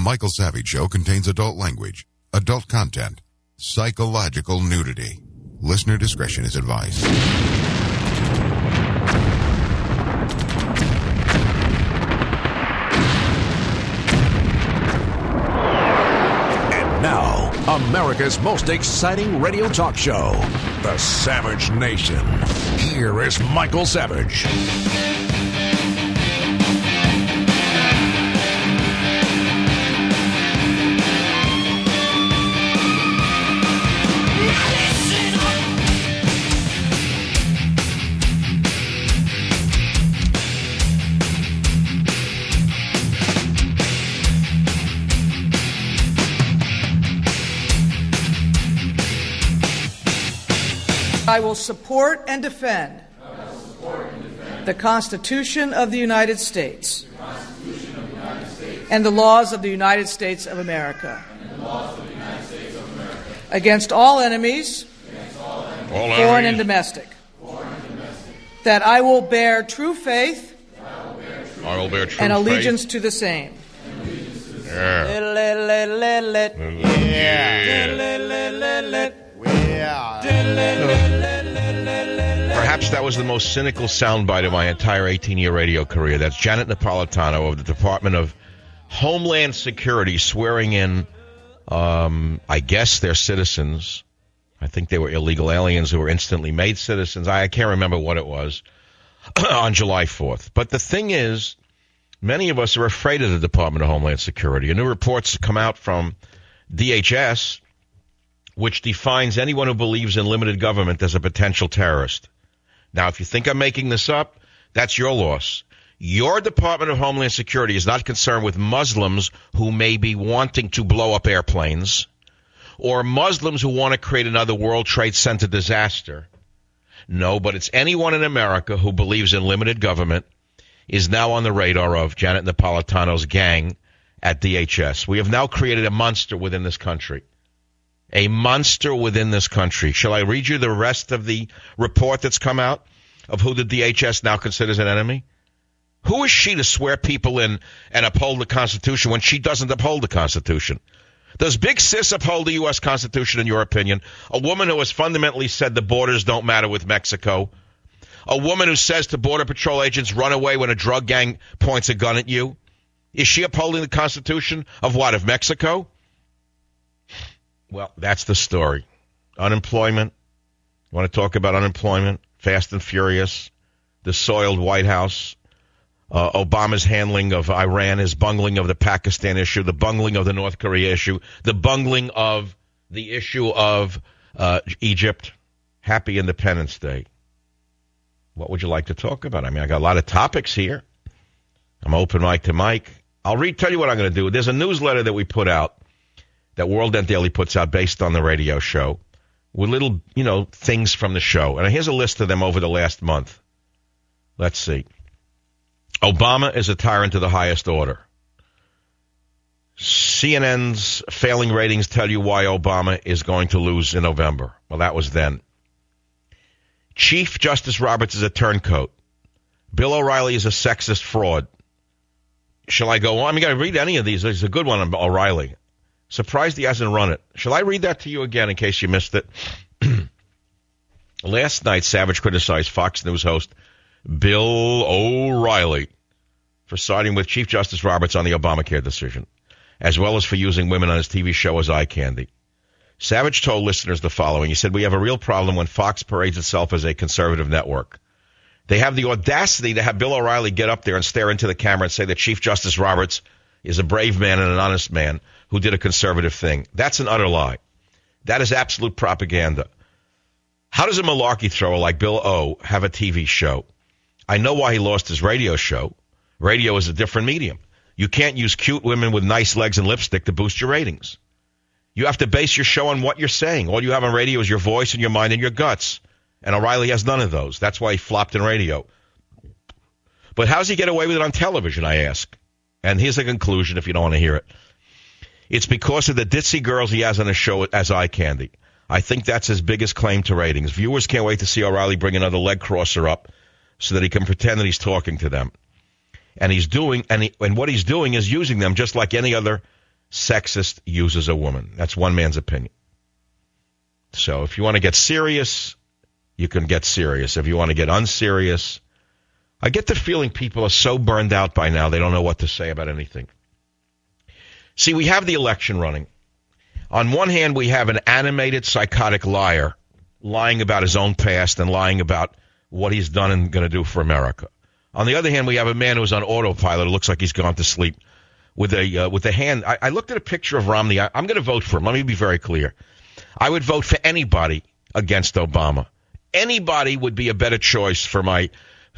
Michael Savage Show contains adult language, adult content, psychological nudity. Listener discretion is advised. And now, America's most exciting radio talk show, The Savage Nation. Here is Michael Savage. I will support and defend the Constitution of the United States and the laws of the United States of America against all enemies, foreign and domestic, that I will bear true faith and allegiance to the same. Perhaps that was the most cynical soundbite of my entire 18-year radio career. That's Janet Napolitano of the Department of Homeland Security swearing in, I guess, their citizens. I think they were illegal aliens who were instantly made citizens. I can't remember what it was on July 4th. But the thing is, many of us are afraid of the Department of Homeland Security. New reports come out from DHS, which defines anyone who believes in limited government as a potential terrorist. Now, if you think I'm making this up, that's your loss. Your Department of Homeland Security is not concerned with Muslims who may be wanting to blow up airplanes or Muslims who want to create another World Trade Center disaster. No, but it's anyone in America who believes in limited government is now on the radar of Janet Napolitano's gang at DHS. We have now created a monster within this country. A monster within this country. Shall I read you the rest of the report that's come out of who the DHS now considers an enemy? Who is she to swear people in and uphold the Constitution when she doesn't uphold the Constitution? Does Big Sis uphold the U.S. Constitution, in your opinion? A woman who has fundamentally said the borders don't matter with Mexico. A woman who says to Border Patrol agents, run away when a drug gang points a gun at you. Is she upholding the Constitution of what, of Mexico? Well, that's the story. Unemployment. You want to talk about unemployment? Fast and Furious. The soiled White House. Obama's handling of Iran, his bungling of the Pakistan issue, the bungling of the North Korea issue, the bungling of the issue of Egypt. Happy Independence Day. What would you like to talk about? I mean, I got a lot of topics here. I'm open mic to mic. I'll tell you what I'm going to do. There's a newsletter that we put out, that World End Daily puts out based on the radio show, with little, things from the show. And here's a list of them over the last month. Let's see. Obama is a tyrant to the highest order. CNN's failing ratings tell you why Obama is going to lose in November. Well, that was then. Chief Justice Roberts is a turncoat. Bill O'Reilly is a sexist fraud. Shall I go on? I'm going to read any of these. There's a good one on O'Reilly. Surprised he hasn't run it. Shall I read that to you again in case you missed it? Last night, Savage criticized Fox News host Bill O'Reilly for siding with Chief Justice Roberts on the Obamacare decision, as well as for using women on his TV show as eye candy. Savage told listeners the following. He said, we have a real problem when Fox parades itself as a conservative network. They have the audacity to have Bill O'Reilly get up there and stare into the camera and say that Chief Justice Roberts is a brave man and an honest man who did a conservative thing. That's an utter lie. That is absolute propaganda. How does a malarkey thrower like Bill O have a TV show? I know why he lost his radio show. Radio is a different medium. You can't use cute women with nice legs and lipstick to boost your ratings. You have to base your show on what you're saying. All you have on radio is your voice and your mind and your guts. And O'Reilly has none of those. That's why he flopped in radio. But how does he get away with it on television, I ask? And here's the conclusion if you don't want to hear it. It's because of the ditzy girls he has on his show as eye candy. I think that's his biggest claim to ratings. Viewers can't wait to see O'Reilly bring another leg crosser up so that he can pretend that he's talking to them. And what he's doing is using them just like any other sexist uses a woman. That's one man's opinion. So if you want to get serious, you can get serious. If you want to get unserious, I get the feeling people are so burned out by now they don't know what to say about anything. See, we have the election running. On one hand, we have an animated, psychotic liar lying about his own past and lying about what he's done and going to do for America. On the other hand, we have a man who's on autopilot who looks like he's gone to sleep with a hand. I looked at a picture of Romney. I'm going to vote for him. Let me be very clear. I would vote for anybody against Obama. Anybody would be a better choice for the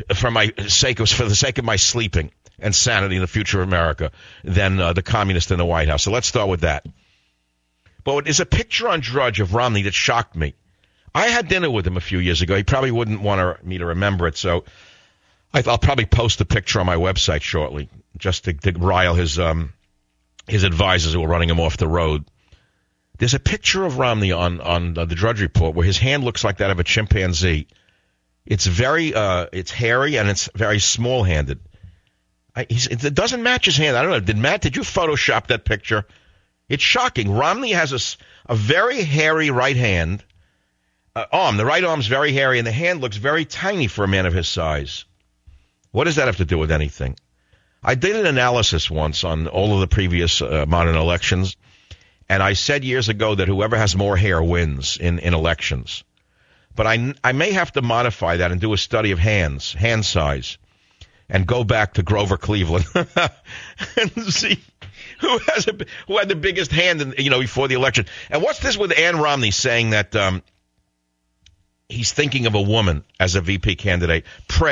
sake of my sleeping and sanity in the future of America than the communist in the White House. So let's start with that. But there's a picture on Drudge of Romney that shocked me. I had dinner with him a few years ago. He probably wouldn't want me to remember it, so I'll probably post a picture on my website shortly just to rile his advisors who are running him off the road. There's a picture of Romney on the Drudge Report where his hand looks like that of a chimpanzee. It's it's hairy and it's very small-handed. It doesn't match his hand. I don't know. Did you Photoshop that picture? It's shocking. Romney has a very hairy right hand. Arm. The right arm's very hairy, and the hand looks very tiny for a man of his size. What does that have to do with anything? I did an analysis once on all of the previous modern elections, and I said years ago that whoever has more hair wins in elections. But I may have to modify that and do a study of hand size, and go back to Grover Cleveland and see who had the biggest hand before the election. And what's this with Ann Romney saying that he's thinking of a woman as a VP candidate?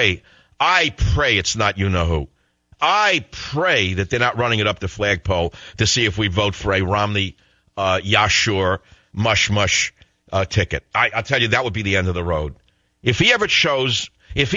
I pray it's not you-know-who. I pray that they're not running it up the flagpole to see if we vote for a Romney, Yashur, mush ticket. I'll tell you, that would be the end of the road. If he ever chose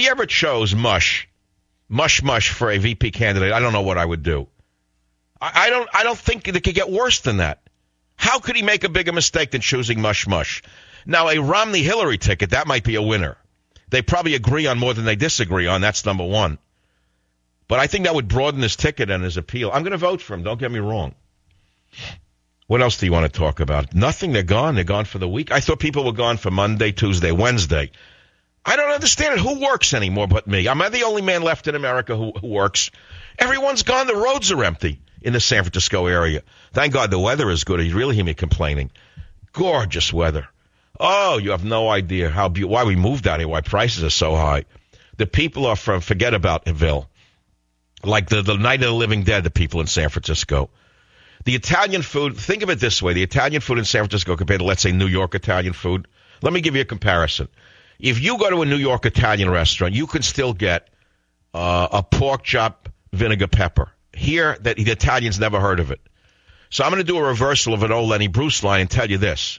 mush for a VP candidate, I don't know what I would do. I don't think it could get worse than that. How could he make a bigger mistake than choosing mush? Now, a Romney-Hillary ticket, that might be a winner. They probably agree on more than they disagree on. That's number one. But I think that would broaden his ticket and his appeal. I'm going to vote for him. Don't get me wrong. What else do you want to talk about? Nothing. They're gone. They're gone for the week. I thought people were gone for Monday, Tuesday, Wednesday. I don't understand it. Who works anymore but me? Am I the only man left in America who works? Everyone's gone. The roads are empty in the San Francisco area. Thank God the weather is good. You really hear me complaining. Gorgeous weather. Oh, you have no idea why we moved out here, why prices are so high. The people are from, forget about Ville. Like the Night of the Living Dead, the people in San Francisco. The Italian food, think of it this way, the Italian food in San Francisco compared to, let's say, New York Italian food. Let me give you a comparison. If you go to a New York Italian restaurant, you can still get a pork chop vinegar pepper. Here, the Italians never heard of it. So I'm going to do a reversal of an old Lenny Bruce line and tell you this.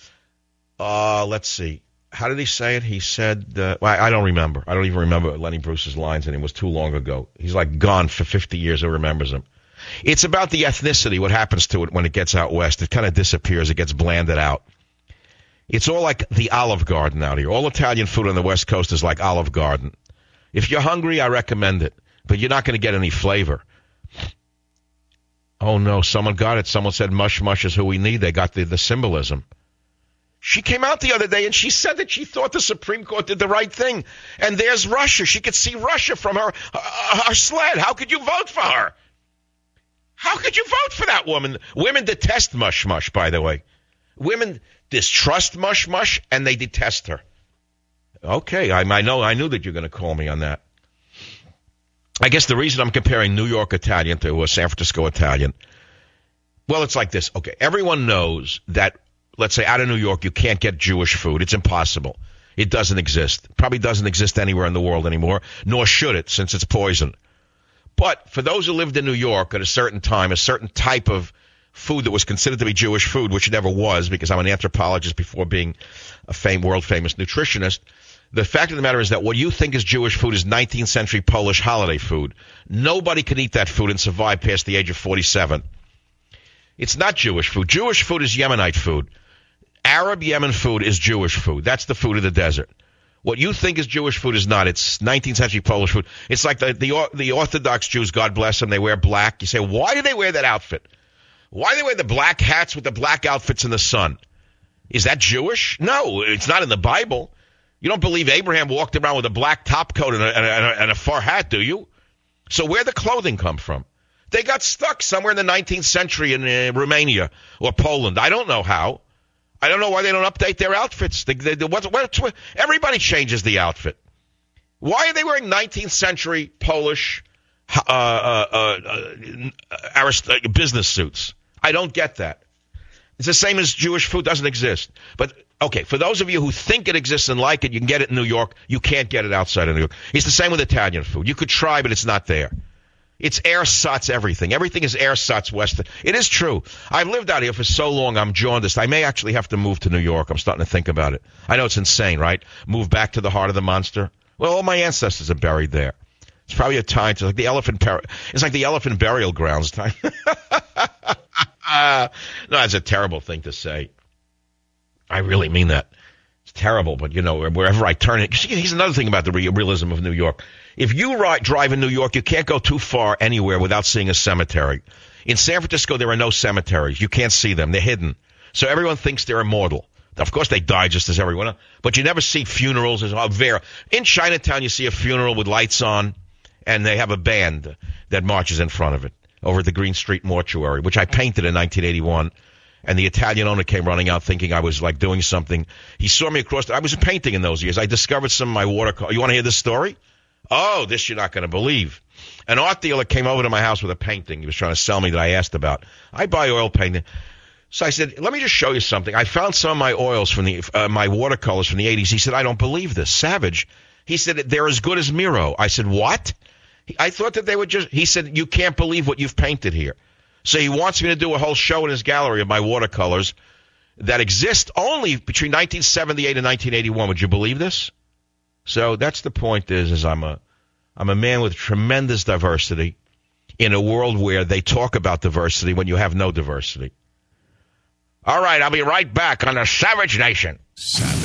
Let's see. How did he say it? He said, I don't remember. I don't even remember Lenny Bruce's lines, and it was too long ago. He's like gone for 50 years. Who remembers him? It's about the ethnicity, what happens to it when it gets out west. It kind of disappears. It gets blanded out. It's all like the Olive Garden out here. All Italian food on the West Coast is like Olive Garden. If you're hungry, I recommend it, but you're not going to get any flavor. Oh, no, someone got it. Someone said mush is who we need. They got the symbolism. She came out the other day and she said that she thought the Supreme Court did the right thing. And there's Russia. She could see Russia from her sled. How could you vote for her? How could you vote for that woman? Women detest mush, by the way. Women distrust mush, and they detest her. Okay, I knew that you're going to call me on that. I guess the reason I'm comparing New York Italian to a San Francisco Italian, well, it's like this. Okay, everyone knows that, let's say, out of New York, you can't get Jewish food. It's impossible. It doesn't exist. Probably doesn't exist anywhere in the world anymore, nor should it, since it's poison. But for those who lived in New York at a certain time, a certain type of food that was considered to be Jewish food, which it never was, because I'm an anthropologist before being a world-famous nutritionist, the fact of the matter is that what you think is Jewish food is 19th century Polish holiday food. Nobody could eat that food and survive past the age of 47. It's not Jewish food. Jewish food is Yemenite food. Arab Yemen food is Jewish food. That's the food of the desert. What you think is Jewish food is not. It's 19th century Polish food. It's like the Orthodox Jews, God bless them, they wear black. You say, why do they wear that outfit? Why do they wear the black hats with the black outfits in the sun? Is that Jewish? No, it's not in the Bible. You don't believe Abraham walked around with a black top coat and a fur hat, do you? So where'd the clothing come from? They got stuck somewhere in the 19th century in Romania or Poland. I don't know how. I don't know why they don't update their outfits. Everybody changes the outfit. Why are they wearing 19th century Polish business suits? I don't get that. It's the same as Jewish food doesn't exist. But, okay, for those of you who think it exists and like it, you can get it in New York. You can't get it outside of New York. It's the same with Italian food. You could try, but it's not there. It's ersatz everything. Everything is ersatz Western. It is true. I've lived out here for so long, I'm jaundiced. I may actually have to move to New York. I'm starting to think about it. I know it's insane, right? Move back to the heart of the monster. Well, all my ancestors are buried there. It's probably a time to, like the elephant burial grounds time. No, that's a terrible thing to say. I really mean that. It's terrible, but, you know, wherever I turn it. Here's another thing about the realism of New York. If you drive in New York, you can't go too far anywhere without seeing a cemetery. In San Francisco, there are no cemeteries. You can't see them. They're hidden. So everyone thinks they're immortal. Of course, they die just as everyone else. But you never see funerals. In Chinatown, you see a funeral with lights on, and they have a band that marches in front of it over at the Green Street Mortuary, which I painted in 1981. And the Italian owner came running out thinking I was, like, doing something. He saw me across I was painting in those years. I discovered some of my watercolor. You want to hear this story? Oh, this you're not going to believe. An art dealer came over to my house with a painting. He was trying to sell me that I asked about. I buy oil painting. So I said, let me just show you something. I found some of my oils from my watercolors from the 80s. He said, I don't believe this. Savage. He said, they're as good as Miro. I said, what? I thought that they would he said, you can't believe what you've painted here. So he wants me to do a whole show in his gallery of my watercolors that exist only between 1978 and 1981. Would you believe this? So that's the point is I'm a man with tremendous diversity in a world where they talk about diversity when you have no diversity. All right, I'll be right back on the Savage Nation. Savage.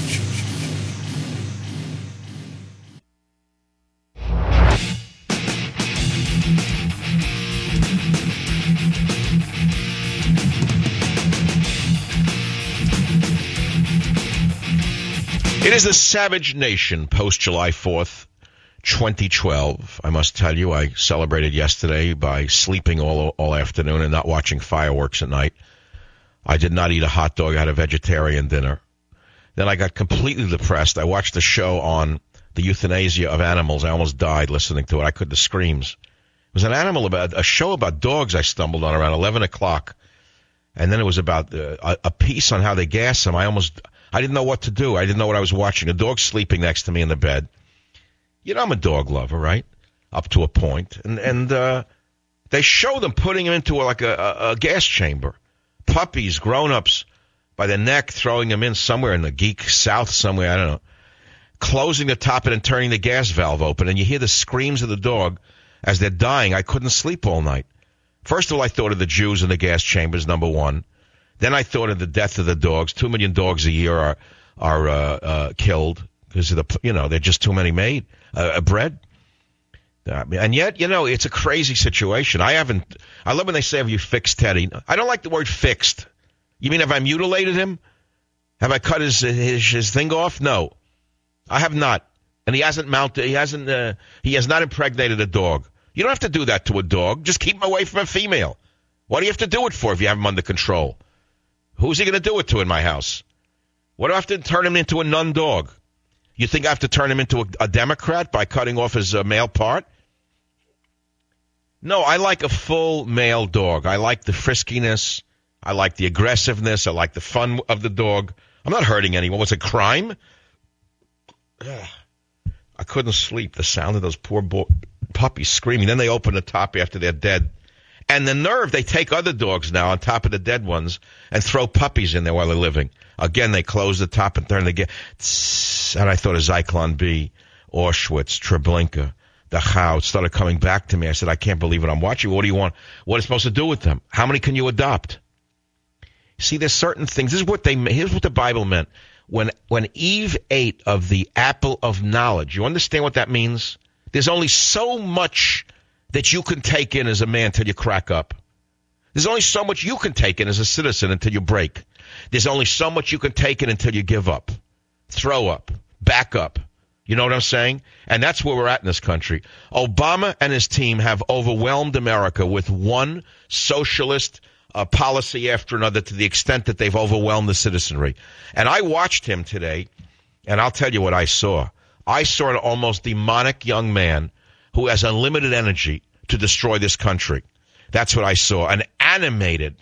It is the Savage Nation post-July 4th, 2012. I must tell you, I celebrated yesterday by sleeping all afternoon and not watching fireworks at night. I did not eat a hot dog. I had a vegetarian dinner. Then I got completely depressed. I watched a show on the euthanasia of animals. I almost died listening to it. The screams. It was a show about dogs I stumbled on around 11 o'clock. And then it was about a piece on how they gas them. I didn't know what to do. I didn't know what I was watching. A dog sleeping next to me in the bed. You know, I'm a dog lover, right? Up to a point. And they show them putting him into a gas chamber. Puppies, grown-ups, by the neck, throwing them in somewhere in the geek south somewhere, I don't know. Closing the top and turning the gas valve open. And you hear the screams of the dog as they're dying. I couldn't sleep all night. First of all, I thought of the Jews in the gas chambers, number one. Then I thought of the death of the dogs. 2 million dogs a year are killed because of they're just too many bred. And yet, it's a crazy situation. I love when they say, have you fixed Teddy? I don't like the word fixed. You mean have I mutilated him? Have I cut his thing off? No, I have not. And he has not impregnated a dog. You don't have to do that to a dog. Just keep him away from a female. What do you have to do it for if you have him under control? Who's he going to do it to in my house? What do I have to turn him into a nun dog? You think I have to turn him into a Democrat by cutting off his male part? No, I like a full male dog. I like the friskiness. I like the aggressiveness. I like the fun of the dog. I'm not hurting anyone. Was it crime? I couldn't sleep. The sound of those poor puppies screaming. Then they open the top after they're dead. And the nerve, they take other dogs now on top of the dead ones and throw puppies in there while they're living. Again, they close the top and turn the gas. And I thought of Zyklon B, Auschwitz, Treblinka, Dachau. It started coming back to me. I said, I can't believe what I'm watching. What do you want? What are you supposed to do with them? How many can you adopt? See, there's certain things. Here's what the Bible meant. When Eve ate of the apple of knowledge, you understand what that means? There's only so much that you can take in as a man till you crack up. There's only so much you can take in as a citizen until you break. There's only so much you can take in until you give up, throw up, back up. You know what I'm saying? And that's where we're at in this country. Obama and his team have overwhelmed America with one socialist policy after another to the extent that they've overwhelmed the citizenry. And I watched him today, and I'll tell you what I saw. I saw an almost demonic young man who has unlimited energy to destroy this country. That's what I saw. An animated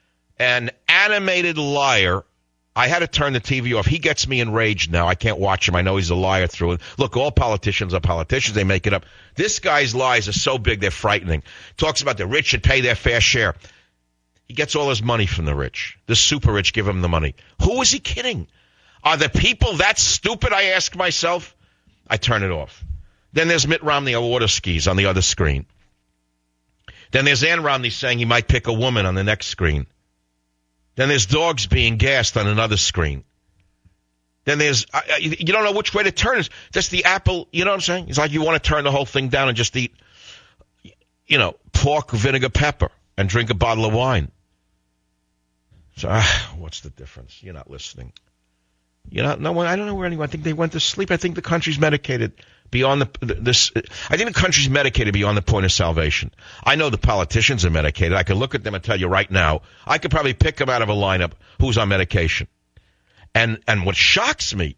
liar. I had to turn the TV off. He gets me enraged now. I can't watch him. I know he's a liar through it. Look, all politicians are politicians. They make it up. This guy's lies are so big they're frightening. Talks about the rich should pay their fair share. He gets all his money from the rich. The super rich give him the money. Who is he kidding? Are the people that stupid, I ask myself? I turn it off. Then there's Mitt Romney on water skis on the other screen. Then there's Ann Romney saying he might pick a woman on the next screen. Then there's dogs being gassed on another screen. Then there's, you don't know which way to turn it. Just the apple, you know what I'm saying? It's like you want to turn the whole thing down and just eat, pork, vinegar, pepper, and drink a bottle of wine. So, what's the difference? You're not listening. No, I don't know where anyone. I think they went to sleep. I think the country's medicated beyond I think the country's medicated beyond the point of salvation. I know the politicians are medicated. I can look at them and tell you right now, I could probably pick them out of a lineup who's on medication. And what shocks me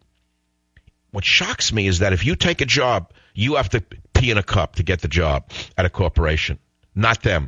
is that if you take a job, you have to pee in a cup to get the job at a corporation, not them.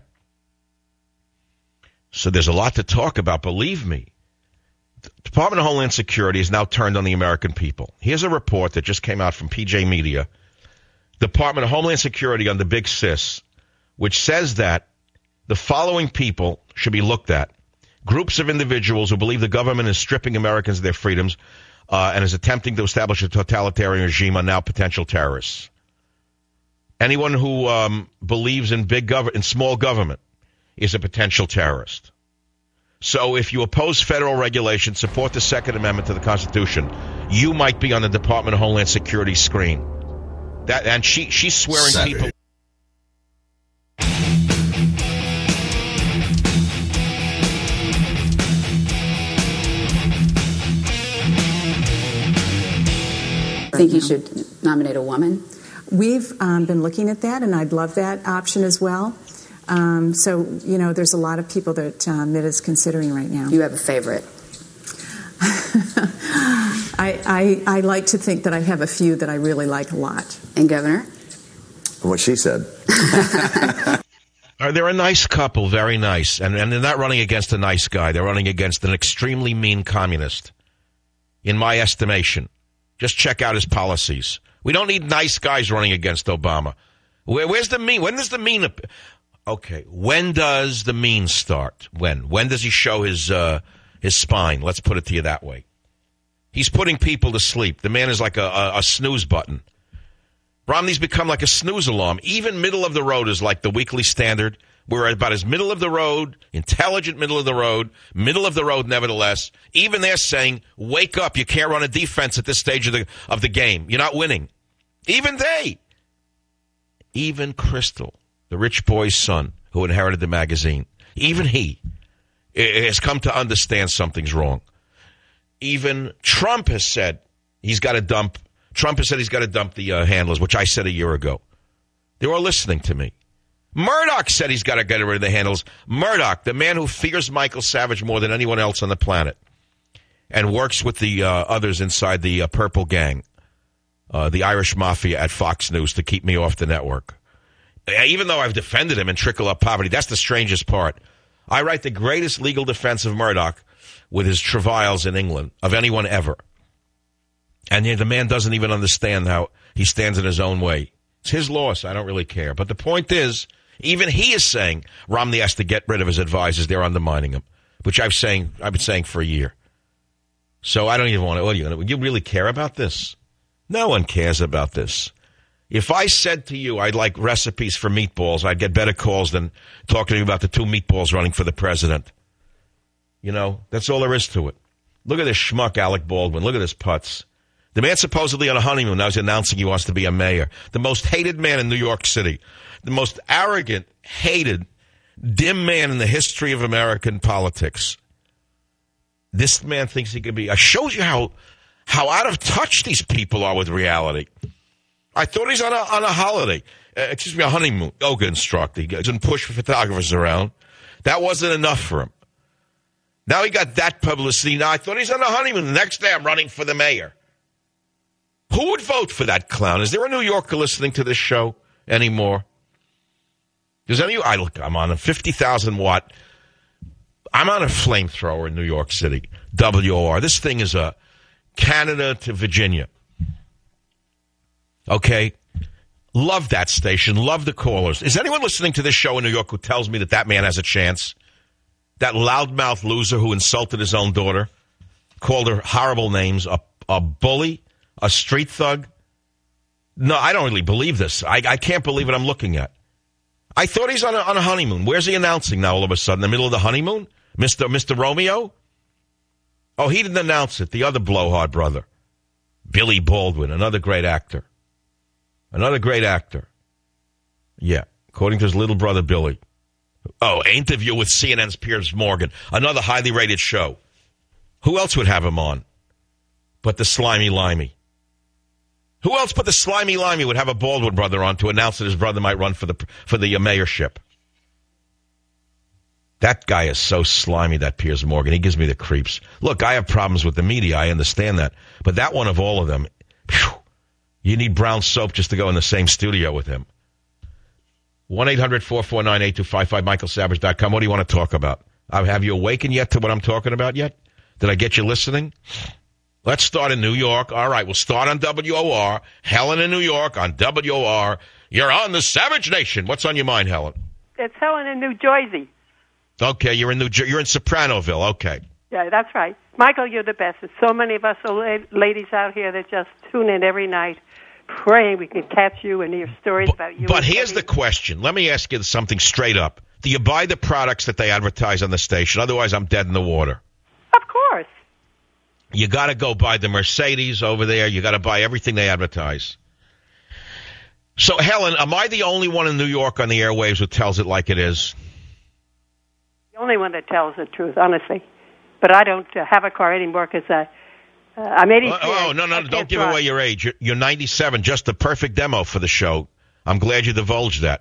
So there's a lot to talk about, believe me. The Department of Homeland Security is now turned on the American people. Here's a report that just came out from PJ Media. Department of Homeland Security on the Big Sis, which says that the following people should be looked at. Groups of individuals who believe the government is stripping Americans of their freedoms and is attempting to establish a totalitarian regime are now potential terrorists. Anyone who believes in small government is a potential terrorist. So if you oppose federal regulation, support the Second Amendment to the Constitution, you might be on the Department of Homeland Security screen. And she's swearing people. I think you should nominate a woman. We've been looking at that, and I'd love that option as well. So, there's a lot of people that Mitt is considering right now. Do you have a favorite? I like to think that I have a few that I really like a lot. And Governor? What she said. They're a nice couple, very nice. And they're not running against a nice guy. They're running against an extremely mean communist, in my estimation. Just check out his policies. We don't need nice guys running against Obama. Where's the mean? When does the mean... Okay, when does the mean start? When? When does he show his spine? Let's put it to you that way. He's putting people to sleep. The man is like a snooze button. Romney's become like a snooze alarm. Even middle of the road is like the Weekly Standard. We're about as middle of the road, intelligent middle of the road nevertheless. Even they're saying, wake up, you can't run a defense at this stage of the game. You're not winning. Even they. Even Crystal, the rich boy's son who inherited the magazine, even he has come to understand something's wrong. Even Trump has said he's got to dump the handlers, which I said a year ago. They were listening to me. Murdoch said he's got to get rid of the handlers. Murdoch, the man who fears Michael Savage more than anyone else on the planet and works with the others inside the Purple Gang, the Irish Mafia at Fox News to keep me off the network. Even though I've defended him in Trickle Up Poverty, that's the strangest part. I write the greatest legal defense of Murdoch with his travails in England of anyone ever. And the man doesn't even understand how he stands in his own way. It's his loss. I don't really care. But the point is, even he is saying Romney has to get rid of his advisors. They're undermining him, which I've been saying for a year. So I don't even want to. You really care about this? No one cares about this. If I said to you I'd like recipes for meatballs, I'd get better calls than talking to you about the two meatballs running for the president. That's all there is to it. Look at this schmuck, Alec Baldwin. Look at this putz. The man supposedly on a honeymoon now is announcing he wants to be a mayor. The most hated man in New York City. The most arrogant, hated, dim man in the history of American politics. This man thinks he can be. It shows you how out of touch these people are with reality. I thought he's on a holiday. A honeymoon. Yoga instructor. He doesn't push photographers around. That wasn't enough for him. Now he got that publicity. Now I thought he's on a honeymoon. The next day I'm running for the mayor. Who would vote for that clown? Is there a New Yorker listening to this show anymore? Does any? I'm on a 50,000 watt. I'm on a flamethrower in New York City. WOR. This thing is a Canada to Virginia. Okay? Love that station. Love the callers. Is anyone listening to this show in New York who tells me that man has a chance? That loudmouth loser who insulted his own daughter, called her horrible names, a bully, a street thug? No, I don't really believe this. I can't believe what I'm looking at. I thought he's on a honeymoon. Where's he announcing now all of a sudden? In the middle of the honeymoon? Mr. Romeo? Oh, he didn't announce it. The other blowhard brother. Billy Baldwin, another great actor. Another great actor. Yeah, according to his little brother Billy. Oh, interview with CNN's Piers Morgan. Another highly rated show. Who else would have him on but the Slimy Limey? Who else but the Slimy Limey would have a Baldwin brother on to announce that his brother might run for the mayorship? That guy is so slimy, that Piers Morgan. He gives me the creeps. Look, I have problems with the media. I understand that. But that one of all of them, phew, you need brown soap just to go in the same studio with him. 1-800-449-8255, michaelsavage.com. What do you want to talk about? Have you awakened yet to what I'm talking about yet? Did I get you listening? Let's start in New York. All right, we'll start on WOR. Helen in New York on WOR. You're on the Savage Nation. What's on your mind, Helen? It's Helen in New Jersey. Okay, you're in Sopranoville. Okay. Yeah, that's right. Michael, you're the best. There's so many of us ladies out here that just tune in every night, praying we can catch you and hear stories about you. But here's the question. Let me ask you something straight up. Do you buy the products that they advertise on the station? Otherwise, I'm dead in the water. Of course. You got to go buy the Mercedes over there. You got to buy everything they advertise. So, Helen, am I the only one in New York on the airwaves who tells it like it is? The only one that tells the truth, honestly. But I don't have a car anymore because I'm 83. Oh, no, don't give away your age. You're 97, just the perfect demo for the show. I'm glad you divulged that.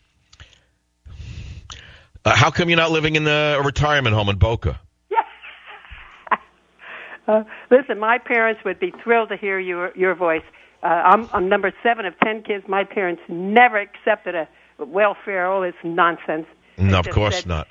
How come you're not living in a retirement home in Boca? Listen, my parents would be thrilled to hear your voice. I'm number 7 of 10 kids. My parents never accepted a welfare, all this nonsense. No, of course not.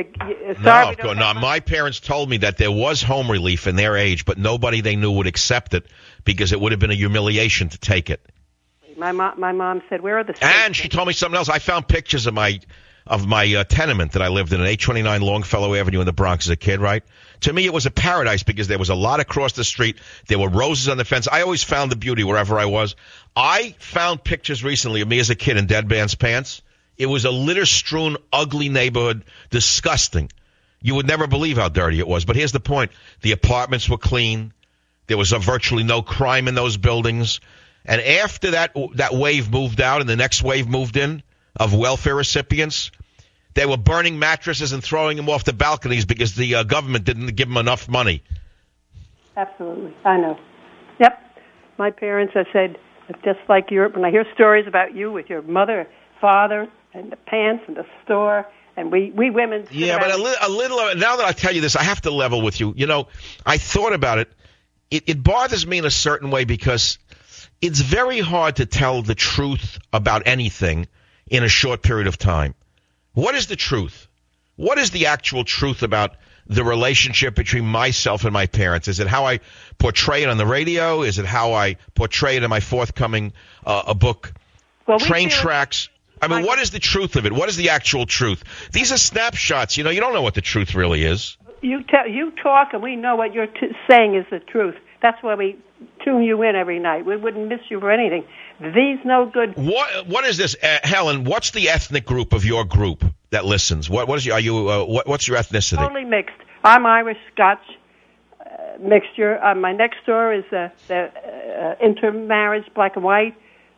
No, my parents told me that there was home relief in their age, but nobody they knew would accept it because it would have been a humiliation to take it. My mom said, "Where are the?" And she told me something else. I found pictures of my tenement that I lived in 829 Longfellow Avenue in the Bronx as a kid. Right? To me, it was a paradise because there was a lot across the street. There were roses on the fence. I always found the beauty wherever I was. I found pictures recently of me as a kid in Deadman's Pants. It was a litter-strewn, ugly neighborhood, disgusting. You would never believe how dirty it was. But here's the point. The apartments were clean. There was virtually no crime in those buildings. And after that wave moved out and the next wave moved in of welfare recipients, they were burning mattresses and throwing them off the balconies because the government didn't give them enough money. Absolutely. I know. Yep. My parents, I said, just like when I hear stories about you with your mother, father, and the pants and the store, and we women. Yeah, but a little. Now that I tell you this, I have to level with you. You know, I thought about it. It bothers me in a certain way because it's very hard to tell the truth about anything in a short period of time. What is the truth? What is the actual truth about the relationship between myself and my parents? Is it how I portray it on the radio? Is it how I portray it in my forthcoming book, Train Tracks? I mean, what is the truth of it? What is the actual truth? These are snapshots. You know, you don't know what the truth really is. You talk, and we know what you're saying is the truth. That's why we tune you in every night. We wouldn't miss you for anything. These no good. What is this, Helen? What's the ethnic group of your group that listens? What's your ethnicity? Totally mixed. I'm Irish, Scotch mixture. My next door is the intermarriage, black and white.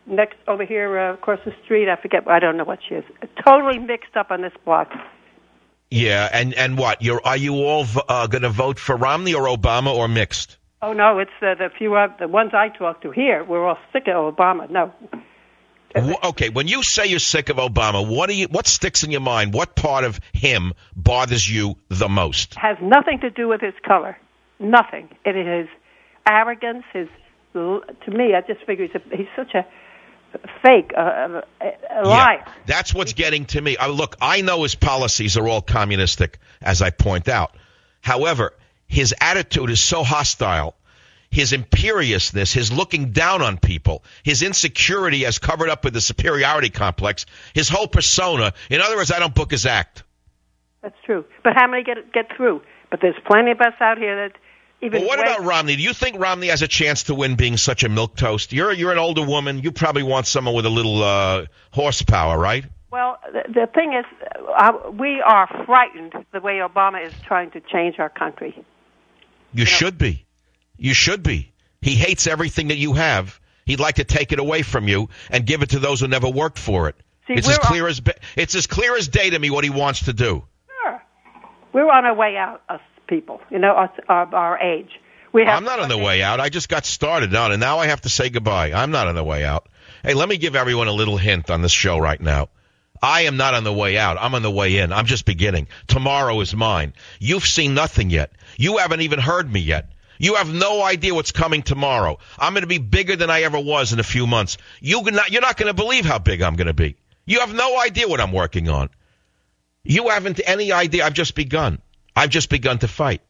next over here across the street. I don't know what she is. Totally mixed up on this block. Yeah, and what? Are you all going to vote for Romney or Obama or mixed? Oh no, it's the ones I talked to here. We're all sick of Obama. No. Okay, when you say you're sick of Obama, what sticks in your mind? What part of him bothers you the most? Has nothing to do with his color. Nothing. It is his arrogance. To me, I just figure he's such a fake, a liar. Yeah, that's what's getting to me. Look, I know his policies are all communistic, as I point out. However, his attitude is so hostile. His imperiousness, his looking down on people, his insecurity as covered up with the superiority complex, his whole persona. In other words, I don't book his act. That's true. But how many get through? But there's plenty of us out here that even. Well, what about Romney? Do you think Romney has a chance to win being such a milquetoast? You're an older woman. You probably want someone with a little horsepower, right? Well, the thing is, we are frightened the way Obama is trying to change our country. You should be. You should be. He hates everything that you have. He'd like to take it away from you and give it to those who never worked for it. See, it's as clear as day to me what he wants to do. Sure. We're on our way out, us people, us, our age. I'm not on the way out. I just got started on, and now I have to say goodbye. I'm not on the way out. Hey, let me give everyone a little hint on this show right now. I am not on the way out. I'm on the way in. I'm just beginning. Tomorrow is mine. You've seen nothing yet. You haven't even heard me yet. You have no idea what's coming tomorrow. I'm going to be bigger than I ever was in a few months. You're not going to believe how big I'm going to be. You have no idea what I'm working on. You haven't any idea. I've just begun. I've just begun to fight.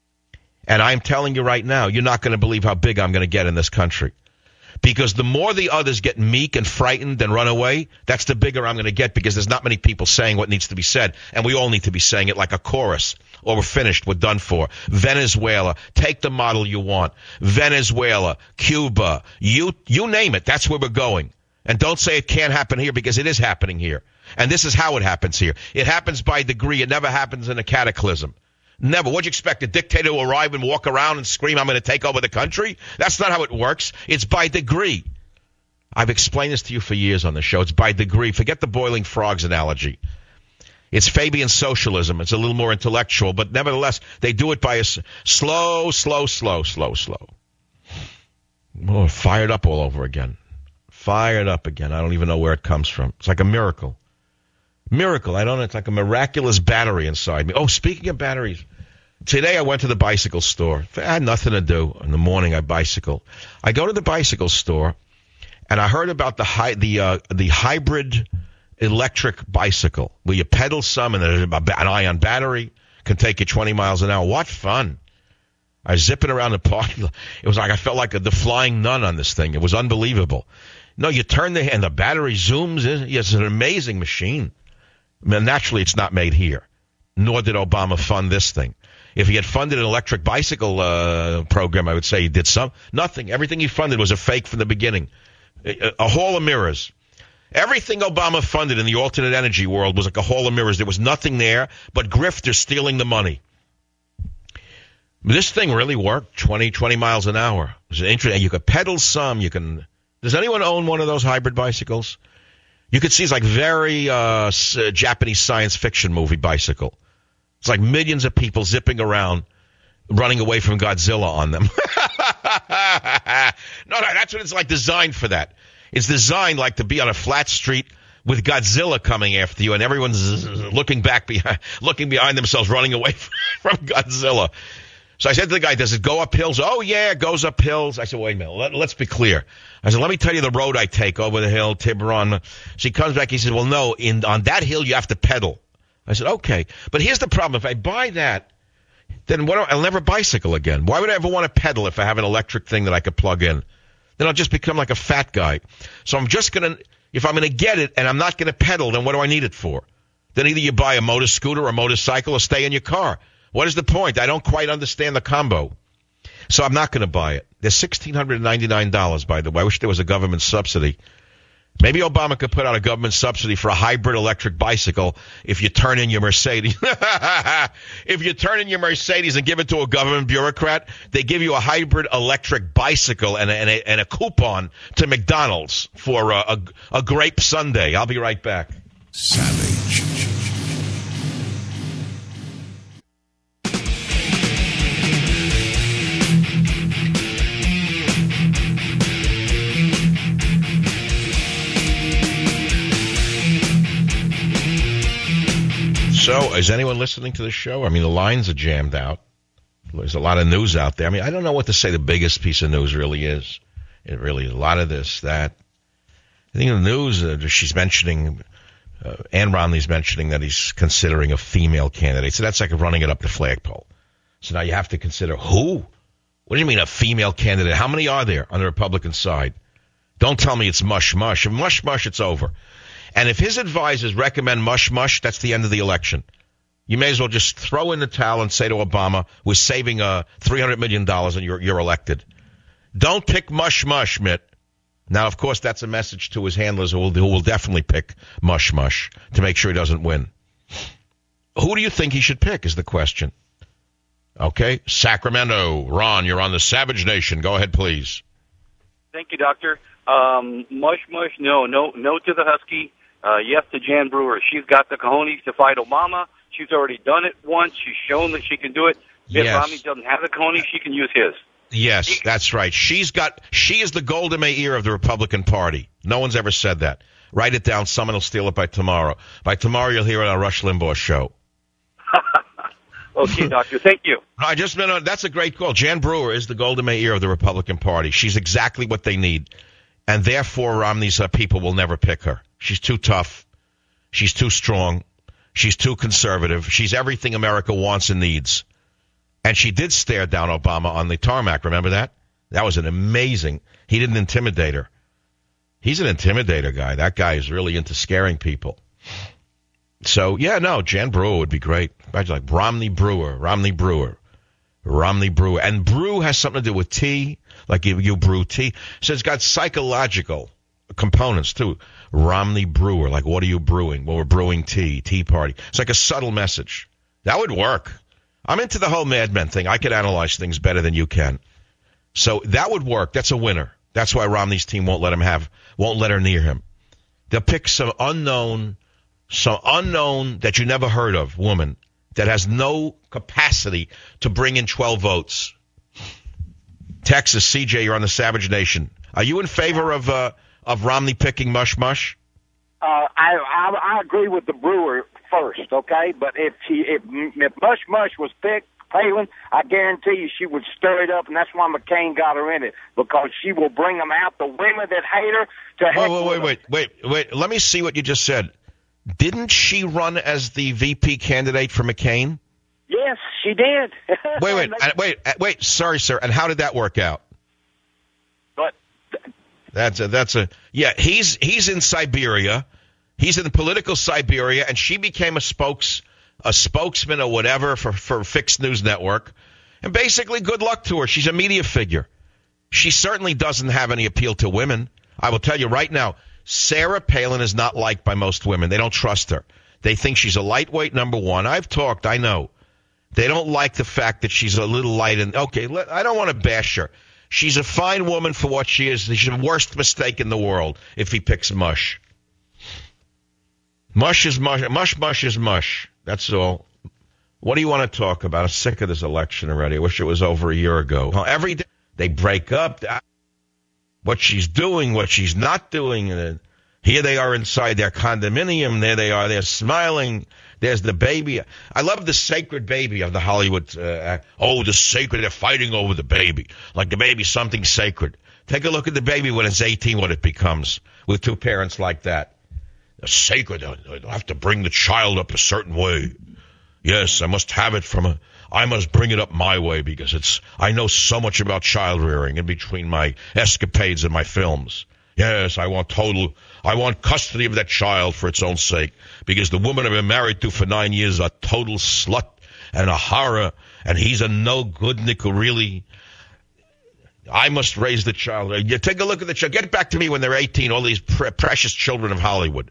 And I'm telling you right now, you're not going to believe how big I'm going to get in this country. Because the more the others get meek and frightened and run away, that's the bigger I'm going to get, because there's not many people saying what needs to be said. And we all need to be saying it like a chorus. Or we're finished. We're done for. Venezuela. Take the model you want. Venezuela. Cuba. You name it. That's where we're going. And don't say it can't happen here, because it is happening here. And this is how it happens here. It happens by degree. It never happens in a cataclysm. Never. What'd you expect? A dictator to arrive and walk around and scream, I'm going to take over the country? That's not how it works. It's by degree. I've explained this to you for years on the show. It's by degree. Forget the boiling frogs analogy. It's Fabian socialism. It's a little more intellectual, but nevertheless, they do it by a slow. Oh, fired up all over again. Fired up again. I don't even know where it comes from. It's like a miracle. Miracle. I don't know. It's like a miraculous battery inside me. Oh, speaking of batteries, today I went to the bicycle store. I had nothing to do. In the morning, I bicycle. I go to the bicycle store, and I heard about the hybrid electric bicycle, where you pedal some and there's an ion battery, can take you 20 miles an hour. What fun. I was zipping around the parking lot. It was like I felt like the flying nun on this thing. It was unbelievable. No, you turn and the battery zooms in. It's an amazing machine. I mean, naturally, it's not made here, nor did Obama fund this thing. If he had funded an electric bicycle program, I would say he did nothing. Everything he funded was a fake from the beginning. A hall of mirrors. Everything Obama funded in the alternate energy world was like a hall of mirrors. There was nothing there but grifters stealing the money. This thing really worked, 20 miles an hour. It was interesting. You could pedal some. Does anyone own one of those hybrid bicycles? You could see it's like very Japanese science fiction movie bicycle. It's like millions of people zipping around, running away from Godzilla on them. No, that's what it's like, designed for that. It's designed like to be on a flat street with Godzilla coming after you, and everyone's looking behind themselves, running away from Godzilla. So I said to the guy, does it go up hills? Oh, yeah, it goes up hills. I said, wait a minute, let's be clear. I said, let me tell you the road I take over the hill, Tiburon. So he comes back, he said, well, no, on that hill you have to pedal. I said, okay. But here's the problem. If I buy that, then I'll never bicycle again. Why would I ever want to pedal if I have an electric thing that I could plug in? Then I'll just become like a fat guy. So if I'm going to get it and I'm not going to pedal, then what do I need it for? Then either you buy a motor scooter or a motorcycle or stay in your car. What is the point? I don't quite understand the combo. So I'm not going to buy it. They're $1,699, by the way. I wish there was a government subsidy. Maybe Obama could put out a government subsidy for a hybrid electric bicycle if you turn in your Mercedes. If you turn in your Mercedes and give it to a government bureaucrat, they give you a hybrid electric bicycle and a coupon to McDonald's for a grape sundae. I'll be right back. Savage. So, is anyone listening to the show? I mean, the lines are jammed out. There's a lot of news out there. I mean, I don't know what to say the biggest piece of news really is. It really is a lot of this, that. I think in the news, she's mentioning, Ann Romney's mentioning that he's considering a female candidate. So that's like running it up the flagpole. So now you have to consider who? What do you mean a female candidate? How many are there on the Republican side? Don't tell me it's mush-mush. If mush-mush, it's over. And if his advisors recommend mush-mush, that's the end of the election. You may as well just throw in the towel and say to Obama, we're saving $300 million and you're elected. Don't pick mush-mush, Mitt. Now, of course, that's a message to his handlers who will definitely pick mush-mush to make sure he doesn't win. Who do you think he should pick is the question. Okay, Sacramento. Ron, you're on the Savage Nation. Go ahead, please. Thank you, Doctor. Mush-mush, no to the Husky. Yes to Jan Brewer. She's got the cojones to fight Obama. She's already done it once. She's shown that she can do it. If Romney doesn't have the cojones, she can use his. Yes, that's right. She is the Golda Meir of the Republican Party. No one's ever said that. Write it down. Someone will steal it by tomorrow. By tomorrow, you'll hear it on Rush Limbaugh's show. Okay, Doctor. Thank you. I just meant that's a great call. Jan Brewer is the Golda Meir of the Republican Party. She's exactly what they need. And therefore, Romney's people will never pick her. She's too tough. She's too strong. She's too conservative. She's everything America wants and needs. And she did stare down Obama on the tarmac. Remember that? That was an amazing. He didn't intimidate her. He's an intimidator guy. That guy is really into scaring people. So, yeah, no, Jan Brewer would be great. Imagine like Romney Brewer. And brew has something to do with tea, like you brew tea. So it's got psychological components, too. Romney Brewer, like what are you brewing? Well, we're brewing tea party. It's like a subtle message. That would work. I'm into the whole Mad Men thing. I can analyze things better than you can. So that would work. That's a winner. That's why Romney's team won't let her near him. They'll pick some unknown that you never heard of woman that has no capacity to bring in 12 votes. Texas, CJ, you're on the Savage Nation. Are you in favor of Romney picking mush-mush? I agree with the Brewer first, okay? But if mush-mush was picked, Palin, I guarantee you she would stir it up, and that's why McCain got her in it, because she will bring them out, the women that hate her, to heck. Wait. Let me see what you just said. Didn't she run as the VP candidate for McCain? Yes, she did. Wait. Sorry, sir. And how did that work out? But he's in Siberia. He's in political Siberia, and she became a spokesman or whatever for Fixed News Network. And basically, good luck to her. She's a media figure. She certainly doesn't have any appeal to women. I will tell you right now, Sarah Palin is not liked by most women. They don't trust her. They think she's a lightweight, number one. I've talked, I know. They don't like the fact that she's a little light. And okay, I don't want to bash her. She's a fine woman for what she is. She's the worst mistake in the world if he picks mush. Mush is mush. Mush is mush. That's all. What do you want to talk about? I'm sick of this election already. I wish it was over a year ago. Every day they break up. What she's doing, what she's not doing. And here they are inside their condominium. There they are. They're smiling. There's the baby. I love the sacred baby of the Hollywood. The sacred. They're fighting over the baby. Like the baby's something sacred. Take a look at the baby when it's 18, what it becomes with two parents like that. Sacred. I have to bring the child up a certain way. Yes, I must have it I must bring it up my way because I know so much about child rearing in between my escapades and my films. Yes, I want custody of that child for its own sake because the woman I've been married to for 9 years is a total slut and a horror, and he's a no good nickel, really. I must raise the child. You take a look at the child. Get back to me when they're 18, all these precious children of Hollywood.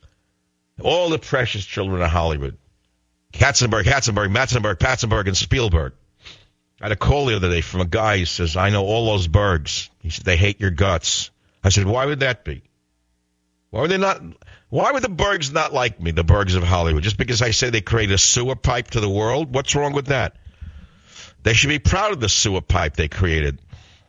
All the precious children of Hollywood. Katzenberg, Matzenberg, Patzenberg, and Spielberg. I had a call the other day from a guy who says, I know all those Bergs. He said, they hate your guts. I said, why would that be? Why would the Bergs not like me, the Bergs of Hollywood? Just because I say they create a sewer pipe to the world? What's wrong with that? They should be proud of the sewer pipe they created.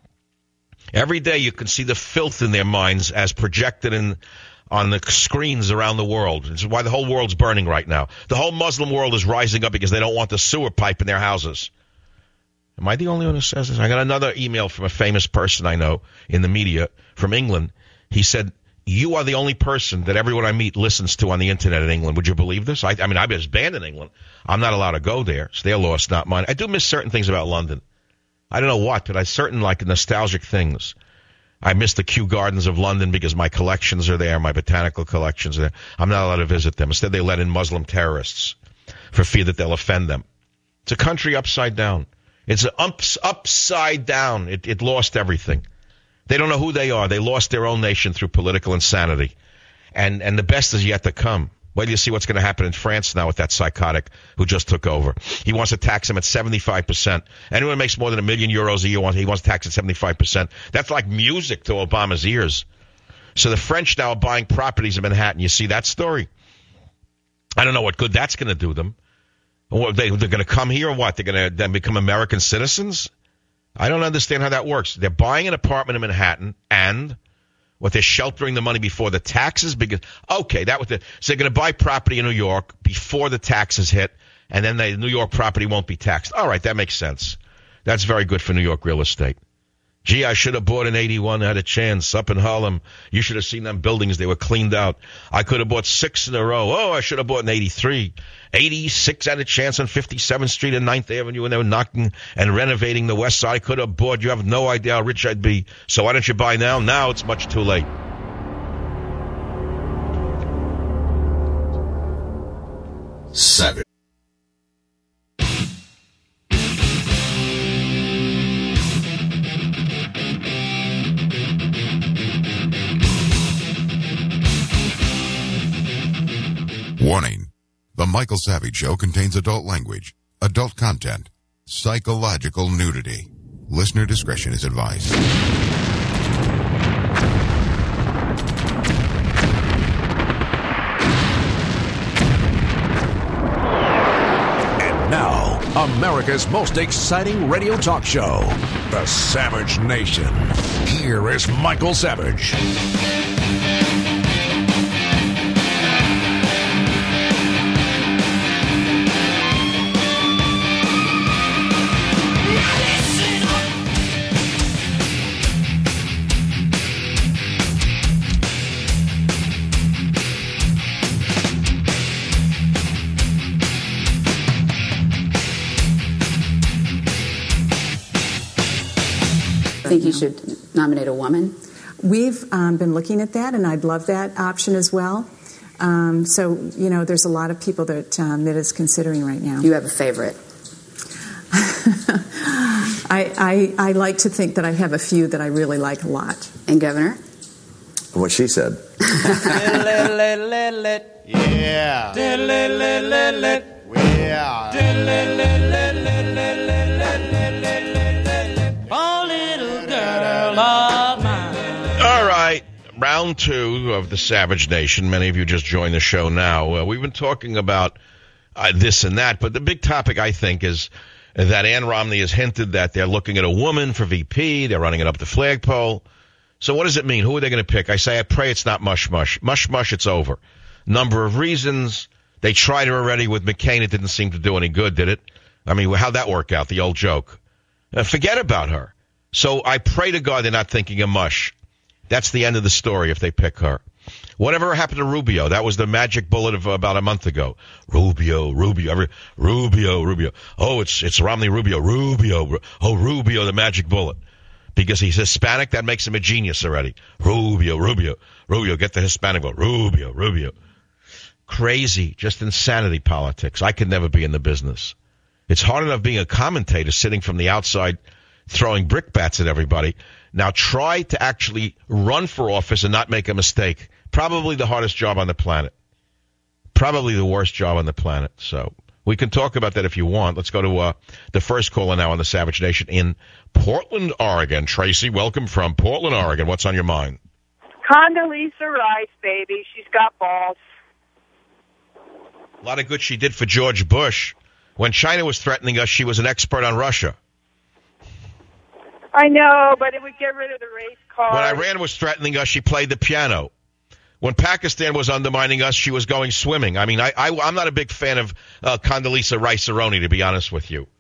Every day you can see the filth in their minds as projected on the screens around the world. This is why the whole world's burning right now. The whole Muslim world is rising up because they don't want the sewer pipe in their houses. Am I the only one who says this? I got another email from a famous person I know in the media from England. He said, you are the only person that everyone I meet listens to on the internet in England. Would you believe this? I mean, I've been banned in England. I'm not allowed to go there. It's their loss, not mine. I do miss certain things about London. I don't know what, but I certain like nostalgic things. I miss the Kew Gardens of London because my collections are there, my botanical collections are there. I'm not allowed to visit them. Instead, they let in Muslim terrorists for fear that they'll offend them. It's a country upside down. It's upside down. It lost everything. They don't know who they are. They lost their own nation through political insanity. And the best is yet to come. Wait till you see what's going to happen in France now with that psychotic who just took over. He wants to tax them at 75%. Anyone who makes more than €1 million a year, he wants to tax at 75%. That's like music to Obama's ears. So the French now are buying properties in Manhattan. You see that story? I don't know what good that's going to do them. They're going to come here or what? They're going to then become American citizens? I don't understand how that works. They're buying an apartment in Manhattan and what they're sheltering the money before the taxes. Because so they're going to buy property in New York before the taxes hit, and then the New York property won't be taxed. All right, that makes sense. That's very good for New York real estate. Gee, I should have bought in 81, had a chance up in Harlem. You should have seen them buildings. They were cleaned out. I could have bought 6 in a row. Oh, I should have bought in 83. 86 had a chance on 57th Street and 9th Avenue when they were knocking and renovating the West Side. I could have bought. You have no idea how rich I'd be. So why don't you buy now? Now it's much too late. Savage. Warning. The Michael Savage Show contains adult language, adult content, psychological nudity. Listener discretion is advised. And now, America's most exciting radio talk show, The Savage Nation. Here is Michael Savage. I think you should nominate a woman. We've been looking at that, and I'd love that option as well. So, there's a lot of people that MIT is considering right now. Do you have a favorite? I like to think that I have a few that I really like a lot. And Governor? What she said. Yeah. Oh, little girl of mine. All right. Round 2 of the Savage Nation. Many of you just joined the show now. We've been talking about this and that, but the big topic, I think, is that Ann Romney has hinted that they're looking at a woman for VP. They're running it up the flagpole. So what does it mean? Who are they going to pick? I pray it's not Mush Mush. Mush Mush, it's over. Number of reasons. They tried her already with McCain. It didn't seem to do any good, did it? I mean, how'd that work out? The old joke. Forget about her. So I pray to God they're not thinking of Mush. That's the end of the story if they pick her. Whatever happened to Rubio? That was the magic bullet of about a month ago. Rubio. Oh, it's Romney Rubio. Oh, Rubio, the magic bullet. Because he's Hispanic, that makes him a genius already. Rubio, get the Hispanic vote. Rubio. Crazy, just insanity politics. I could never be in the business. It's hard enough being a commentator sitting from the outside throwing brickbats at everybody. Now try to actually run for office and not make a mistake. Probably the hardest job on the planet. Probably the worst job on the planet. So we can talk about that if you want. Let's go to the first caller now on the Savage Nation in Portland, Oregon. Tracy, welcome from Portland, Oregon. What's on your mind? Condoleezza Rice, baby. She's got balls. A lot of good she did for George Bush. When China was threatening us, she was an expert on Russia. I know, but it would get rid of the race card. When Iran was threatening us, she played the piano. When Pakistan was undermining us, she was going swimming. I mean, I'm not a big fan of Condoleezza Rice-A-Roni, to be honest with you.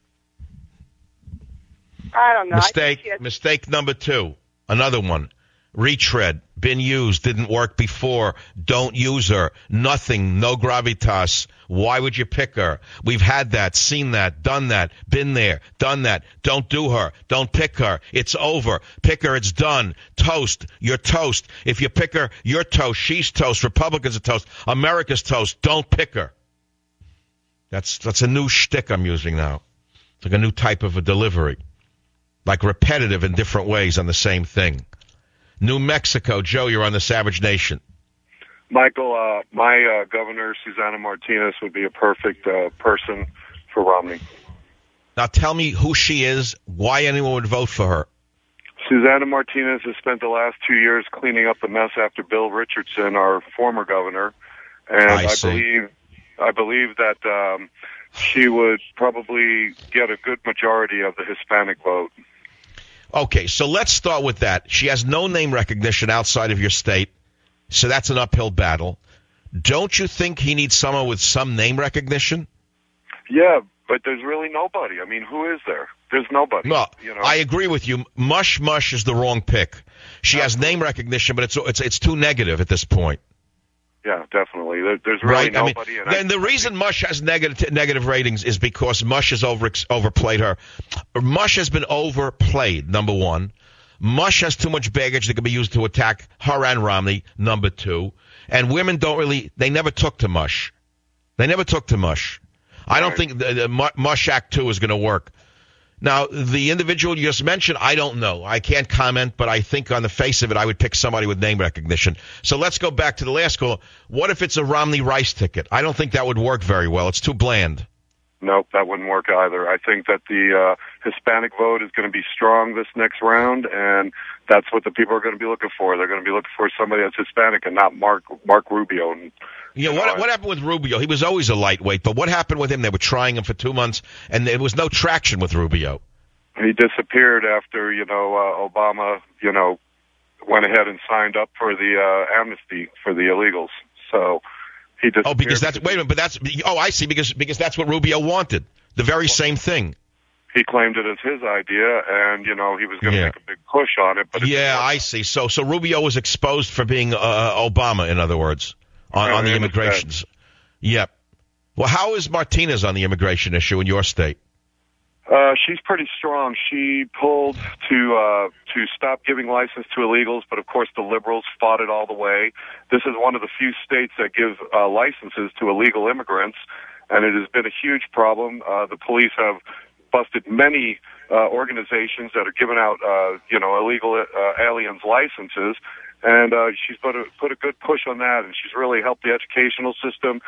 I don't know. Mistake number 2. Another one. Retread. Been used. Didn't work before. Don't use her. Nothing. No gravitas. Why would you pick her? We've had that, seen that, done that, been there, done that. Don't do her. Don't pick her. It's over. Pick her. It's done. Toast. You're toast. If you pick her, you're toast. She's toast. Republicans are toast. America's toast. Don't pick her. That's a new shtick I'm using now. It's like a new type of a delivery. Like repetitive in different ways on the same thing. New Mexico. Joe, you're on the Savage Nation. Michael, my governor, Susana Martinez, would be a perfect person for Romney. Now tell me who she is, why anyone would vote for her. Susana Martinez has spent the last 2 years cleaning up the mess after Bill Richardson, our former governor. And I believe that she would probably get a good majority of the Hispanic vote. Okay, so let's start with that. She has no name recognition outside of your state, so that's an uphill battle. Don't you think he needs someone with some name recognition? Yeah, but there's really nobody. I mean, who is there? There's nobody. Well, you know? I agree with you. Mush is the wrong pick. She has name recognition, but it's too negative at this point. Yeah, definitely. There's really nobody. I mean, then the reason Mush has negative ratings is because Mush has overplayed her. Mush has been overplayed, number one. Mush has too much baggage that can be used to attack her and Romney, number 2. And women they never took to Mush. They never took to Mush. I don't think the Mush Act 2 is going to work. Now, the individual you just mentioned, I don't know. I can't comment, but I think on the face of it, I would pick somebody with name recognition. So let's go back to the last call. What if it's a Romney-Rice ticket? I don't think that would work very well. It's too bland. Nope, that wouldn't work either. I think that the Hispanic vote is going to be strong this next round, and that's what the people are going to be looking for. They're going to be looking for somebody that's Hispanic and not Mark Rubio. And, yeah, what happened with Rubio? He was always a lightweight, but what happened with him? They were trying him for 2 months, and there was no traction with Rubio. He disappeared after, Obama, went ahead and signed up for the amnesty for the illegals. So he disappeared. Oh, because I see, because that's what Rubio wanted. The very same thing. He claimed it as his idea, and, he was going to make a big push on it. But I see. So Rubio was exposed for being Obama, in other words, on the immigrations. Yep. Well, how is Martinez on the immigration issue in your state? She's pretty strong. She pulled to stop giving license to illegals, but of course the liberals fought it all the way. This is one of the few states that give licenses to illegal immigrants, and it has been a huge problem. The police have busted many organizations that are giving out, illegal aliens licenses. And she's put a good push on that, and she's really helped the educational system.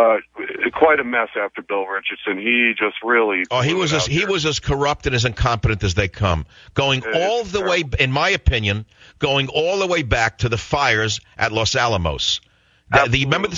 Quite a mess after Bill Richardson. He just really he was as corrupt and as incompetent as they come. Going all the way, in my opinion, going all the way back to the fires at Los Alamos. Do you remember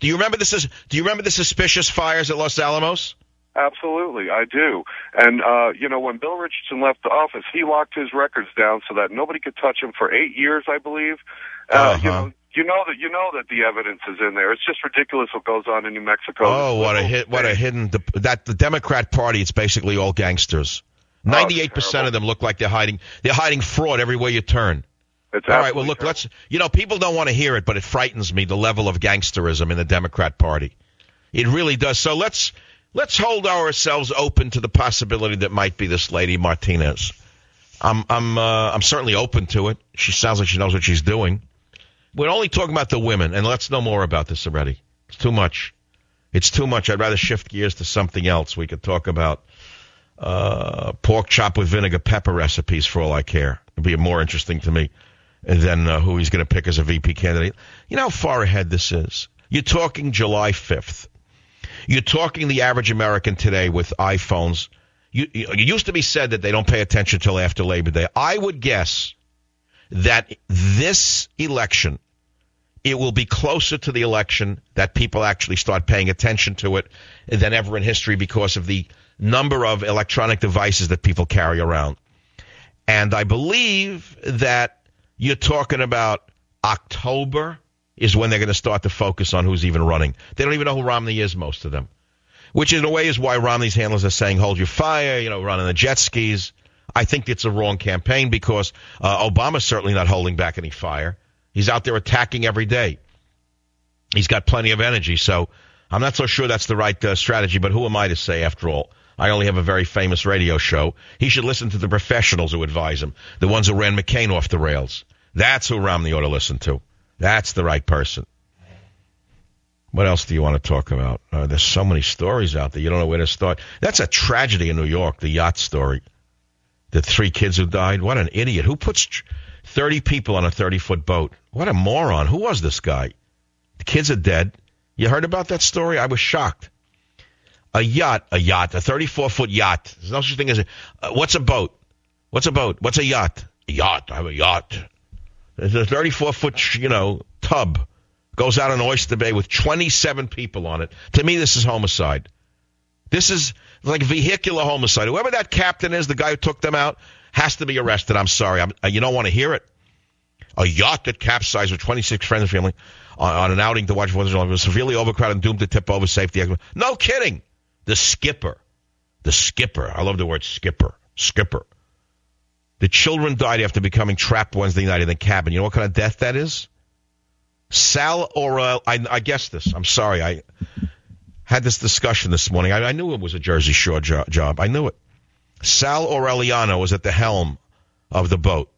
the suspicious fires at Los Alamos? Absolutely, I do. And, when Bill Richardson left the office, he locked his records down so that nobody could touch him for 8 years, I believe. You know that the evidence is in there. It's just ridiculous what goes on in New Mexico. Oh, what a hidden, the Democrat Party, it's basically all gangsters. 98% of them look like they're hiding fraud everywhere you turn. All right, well, look, people don't want to hear it, but it frightens me, the level of gangsterism in the Democrat Party. It really does. So let's hold ourselves open to the possibility that might be this lady Martinez. I'm certainly open to it. She sounds like she knows what she's doing. We're only talking about the women, and let's know more about this already. It's too much. I'd rather shift gears to something else. We could talk about pork chop with vinegar pepper recipes for all I care. It'd be more interesting to me than who he's going to pick as a VP candidate. You know how far ahead this is? You're talking July 5th. You're talking the average American today with iPhones. It used to be said that they don't pay attention till after Labor Day. I would guess that this election, it will be closer to the election that people actually start paying attention to it than ever in history because of the number of electronic devices that people carry around. And I believe that you're talking about October is when they're going to start to focus on who's even running. They don't even know who Romney is, most of them, which in a way is why Romney's handlers are saying, hold your fire, running the jet skis. I think it's a wrong campaign because Obama's certainly not holding back any fire. He's out there attacking every day. He's got plenty of energy, so I'm not so sure that's the right strategy, but who am I to say, after all? I only have a very famous radio show. He should listen to the professionals who advise him, the ones who ran McCain off the rails. That's who Romney ought to listen to. That's the right person. What else do you want to talk about? There's so many stories out there. You don't know where to start. That's a tragedy in New York, the yacht story. The 3 kids who died. What an idiot. Who puts 30 people on a 30-foot boat? What a moron. Who was this guy? The kids are dead. You heard about that story? I was shocked. A yacht, a 34-foot yacht. There's no such thing as what's a boat? What's a boat? What's a yacht? A yacht. I have a yacht. There's a 34-foot, tub. Goes out in Oyster Bay with 27 people on it. To me, this is homicide. This is like vehicular homicide. Whoever that captain is, the guy who took them out, has to be arrested. I'm sorry. You don't want to hear it. A yacht that capsized with 26 friends and family on an outing to watch Fourth of July was severely overcrowded and doomed to tip over safety. No kidding. The skipper. I love the word skipper. The children died after becoming trapped Wednesday night in the cabin. You know what kind of death that is? Sal Aureliano. I guessed this. I'm sorry. I had this discussion this morning. I knew it was a Jersey Shore job. I knew it. Sal Aureliano was at the helm of the boat.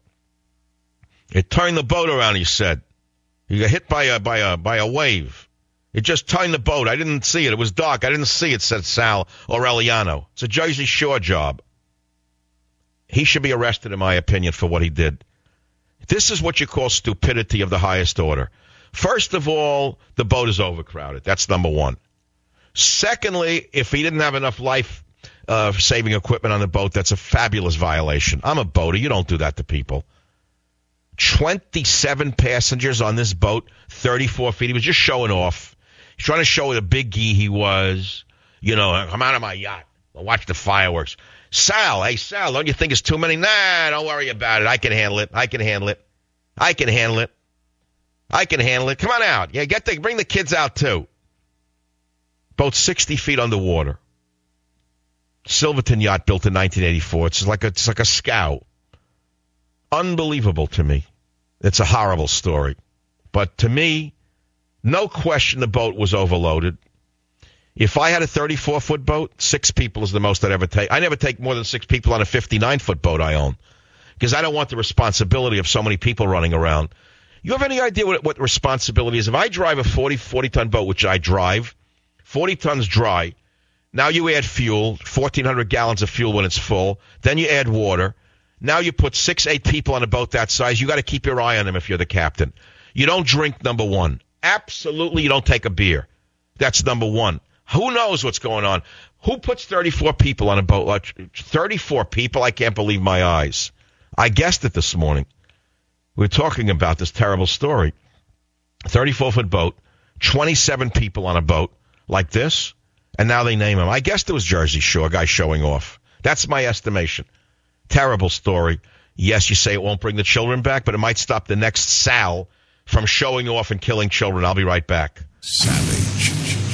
It turned the boat around, he said. He got hit by a wave. It just turned the boat. I didn't see it. It was dark. I didn't see it, said Sal Aureliano. It's a Jersey Shore job. He should be arrested, in my opinion, for what he did. This is what you call stupidity of the highest order. First of all, the boat is overcrowded. That's number one. Secondly, if he didn't have enough life-saving equipment on the boat, that's a fabulous violation. I'm a boater. You don't do that to people. 27 passengers on this boat, 34 feet. He was just showing off. He's trying to show what a big gee he was. I'm out of my yacht. I'll watch the fireworks. Sal, don't you think it's too many? Nah, don't worry about it. I can handle it. Come on out. Yeah, bring the kids out too. Boat 60 feet underwater. Silverton yacht built in 1984. It's like a scow. Unbelievable to me. It's a horrible story. But to me, no question the boat was overloaded. If I had a 34-foot boat, 6 people is the most I'd ever take. I never take more than 6 people on a 59-foot boat I own because I don't want the responsibility of so many people running around. You have any idea what responsibility is? If I drive a 40-ton boat, which I drive, 40 tons dry, now you add fuel, 1,400 gallons of fuel when it's full, then you add water. Now you put 6-8 people on a boat that size. You got to keep your eye on them if you're the captain. You don't drink, number one. Absolutely, you don't take a beer. That's number one. Who knows what's going on? Who puts 34 people on a boat? 34 people? I can't believe my eyes. I guessed it this morning. We're talking about this terrible story. 34-foot boat, 27 people on a boat like this, and now they name him. I guessed it was Jersey Shore, guy showing off. That's my estimation. Terrible story. Yes, you say it won't bring the children back, but it might stop the next Sal from showing off and killing children. I'll be right back. Savage.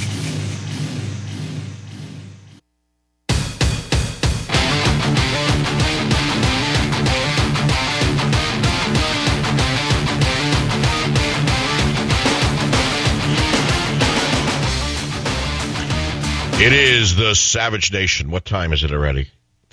It is the Savage Nation. What time is it already?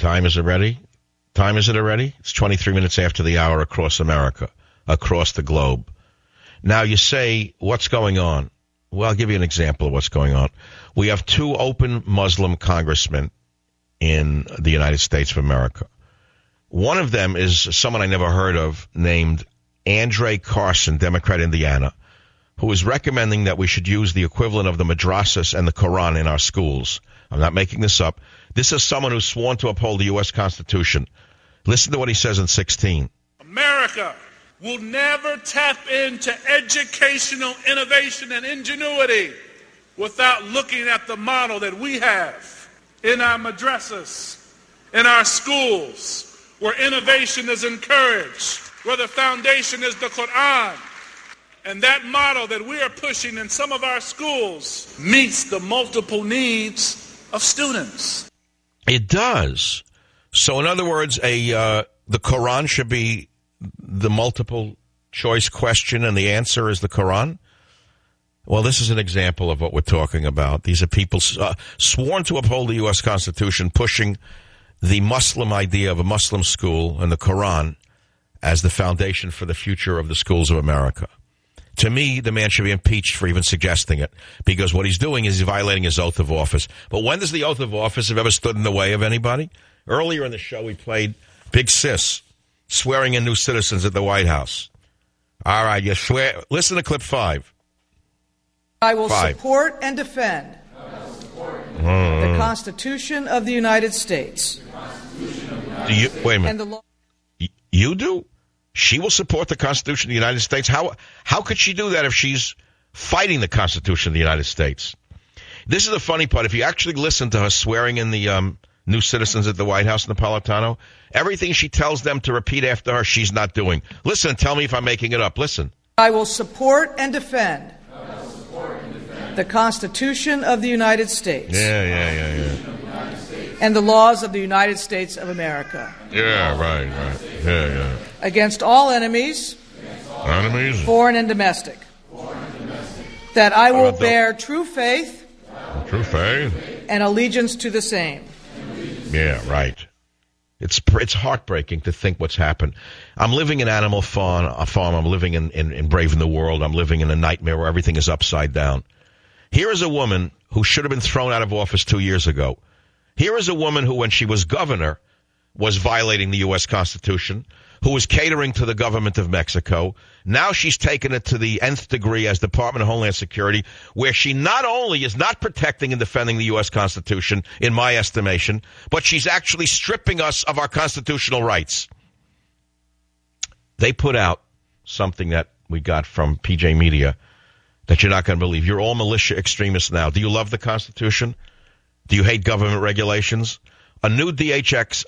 It's 23 minutes after the hour across America, across the globe. Now you say, what's going on? Well, I'll give you an example of what's going on. We have 2 open Muslim congressmen in the United States of America. One of them is someone I never heard of named Andre Carson, Democrat, Indiana, who is recommending that we should use the equivalent of the madrasas and the Quran in our schools. I'm not making this up. This is someone who's sworn to uphold the U.S. Constitution. Listen to what he says in 16. America will never tap into educational innovation and ingenuity without looking at the model that we have in our madrasas, in our schools, where innovation is encouraged, where the foundation is the Quran. And that model that we are pushing in some of our schools meets the multiple needs of students. It does. So in other words, the Quran should be the multiple choice question and the answer is the Quran? Well, this is an example of what we're talking about. These are people sworn to uphold the U.S. Constitution, pushing the Muslim idea of a Muslim school and the Quran as the foundation for the future of the schools of America. To me, the man should be impeached for even suggesting it, because what he's doing is he's violating his oath of office. But when does the oath of office have ever stood in the way of anybody? Earlier in the show, we played Big Sis swearing in new citizens at the White House. All right, you swear. Listen to clip 5. I will support and defend the Constitution of the United States. Do you, wait a minute. You do? She will support the Constitution of the United States? How could she do that if she's fighting the Constitution of the United States? This is the funny part. If you actually listen to her swearing in the new citizens at the White House in Napolitano, everything she tells them to repeat after her, she's not doing. Listen and tell me if I'm making it up. Listen. I will support and defend the Constitution of the United States. Yeah. And the laws of the United States of America. Yeah, right. Yeah. Against all enemies, foreign and domestic. That I will bear true faith and allegiance to the same. Yeah, right. It's heartbreaking to think what's happened. I'm living in Animal Farm. I'm living in Brave in the World. I'm living in a nightmare where everything is upside down. Here is a woman who should have been thrown out of office 2 years ago. Here is a woman who, when she was governor, was violating the U.S. Constitution, who was catering to the government of Mexico. Now she's taken it to the nth degree as Department of Homeland Security, where she not only is not protecting and defending the U.S. Constitution, in my estimation, but she's actually stripping us of our constitutional rights. They put out something that we got from PJ Media that you're not going to believe. You're all militia extremists now. Do you love the Constitution? Do you hate government regulations? A new DHS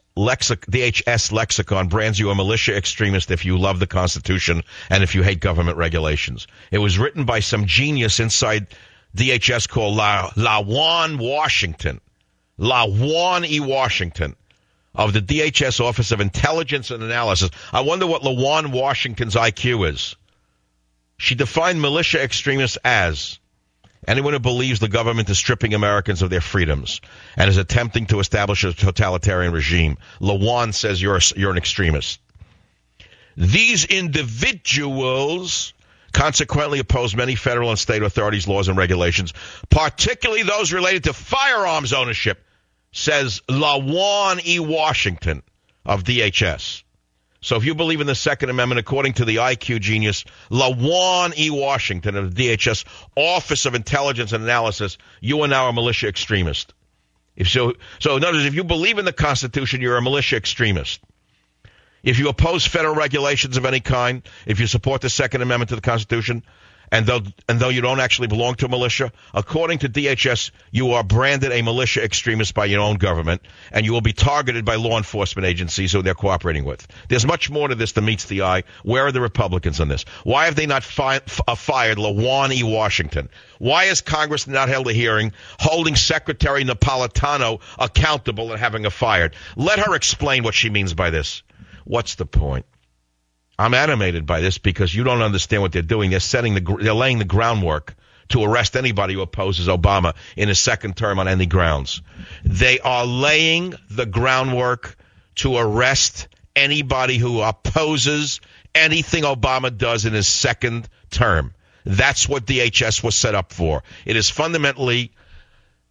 lexicon brands you a militia extremist if you love the Constitution and if you hate government regulations. It was written by some genius inside DHS called Lawan Washington. Lawan E. Washington of the DHS Office of Intelligence and Analysis. I wonder what Lawan Washington's IQ is. She defined militia extremists as anyone who believes the government is stripping Americans of their freedoms and is attempting to establish a totalitarian regime. Lawan says you're an extremist. These individuals consequently oppose many federal and state authorities' laws and regulations, particularly those related to firearms ownership, says Lawan E. Washington of DHS. So if you believe in the Second Amendment, according to the IQ genius Lawan E. Washington of the DHS Office of Intelligence and Analysis, you are now a militia extremist. So in other words, if you believe in the Constitution, you're a militia extremist. If you oppose federal regulations of any kind, if you support the Second Amendment to the Constitution, and though you don't actually belong to a militia, according to DHS, you are branded a militia extremist by your own government, and you will be targeted by law enforcement agencies who they're cooperating with. There's much more to this than meets the eye. Where are the Republicans on this? Why have they not fired Lawan E. Washington? Why has Congress not held a hearing holding Secretary Napolitano accountable and having her fired? Let her explain what she means by this. What's the point? I'm animated by this because you don't understand what they're doing. They're laying the groundwork to arrest anybody who opposes Obama in his second term on any grounds. They are laying the groundwork to arrest anybody who opposes anything Obama does in his second term. That's what DHS was set up for. It is fundamentally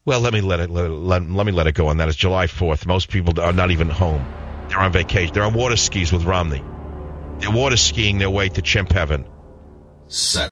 Well, let me let it go on that. It's July 4th. Most people are not even home. They're on vacation. They're on water skis with Romney. They're water skiing their way to chimp heaven. Set.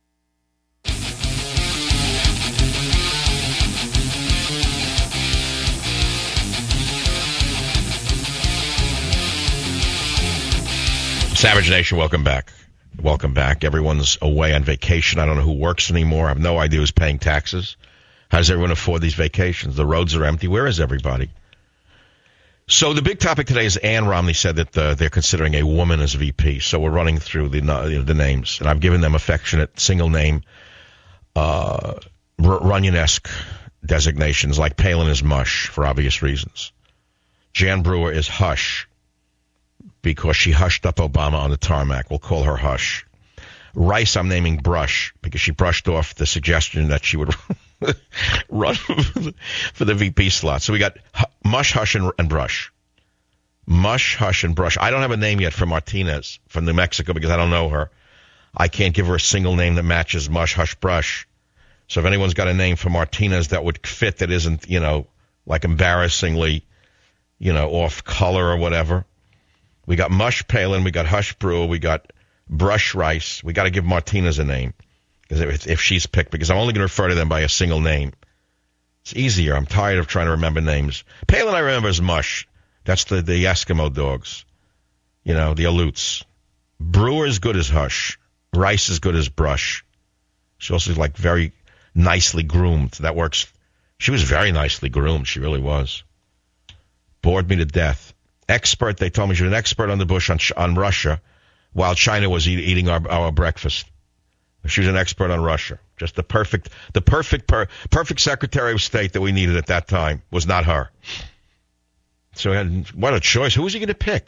Savage Nation, welcome back. Welcome back. Everyone's away on vacation. I don't know who works anymore. I have no idea who's paying taxes. How does everyone afford these vacations? The roads are empty. Where is everybody? So the big topic today is Ann Romney said that they're considering a woman as VP. So we're running through the names, and I've given them affectionate single name, Runyon-esque designations, like Palin is Mush for obvious reasons. Jan Brewer is Hush because she hushed up Obama on the tarmac. We'll call her Hush. Rice I'm naming Brush because she brushed off the suggestion that she would run for the VP slot. So we got Mush, Hush, and Brush. Mush, Hush, and Brush. I don't have a name yet for Martinez from New Mexico because I don't know her. I can't give her a single name that matches Mush, Hush, Brush. So if anyone's got a name for Martinez that would fit that isn't, like embarrassingly, off color or whatever. We got Mush Palin, we got Hush Brewer, we got Brush Rice. We got to give Martinez a name if she's picked, because I'm only going to refer to them by a single name. It's easier. I'm tired of trying to remember names. Palin I remember as Mush. That's the Eskimo dogs. The Aleuts. Brewer is good as Hush. Rice is good as Brush. She also is very nicely groomed. That works. She was very nicely groomed. She really was. Bored me to death. Expert, they told me she was an expert on the Bush on Russia while China was eating our breakfast. She was an expert on Russia. Just the perfect Secretary of State that we needed at that time was not her. So what a choice. Who was he going to pick?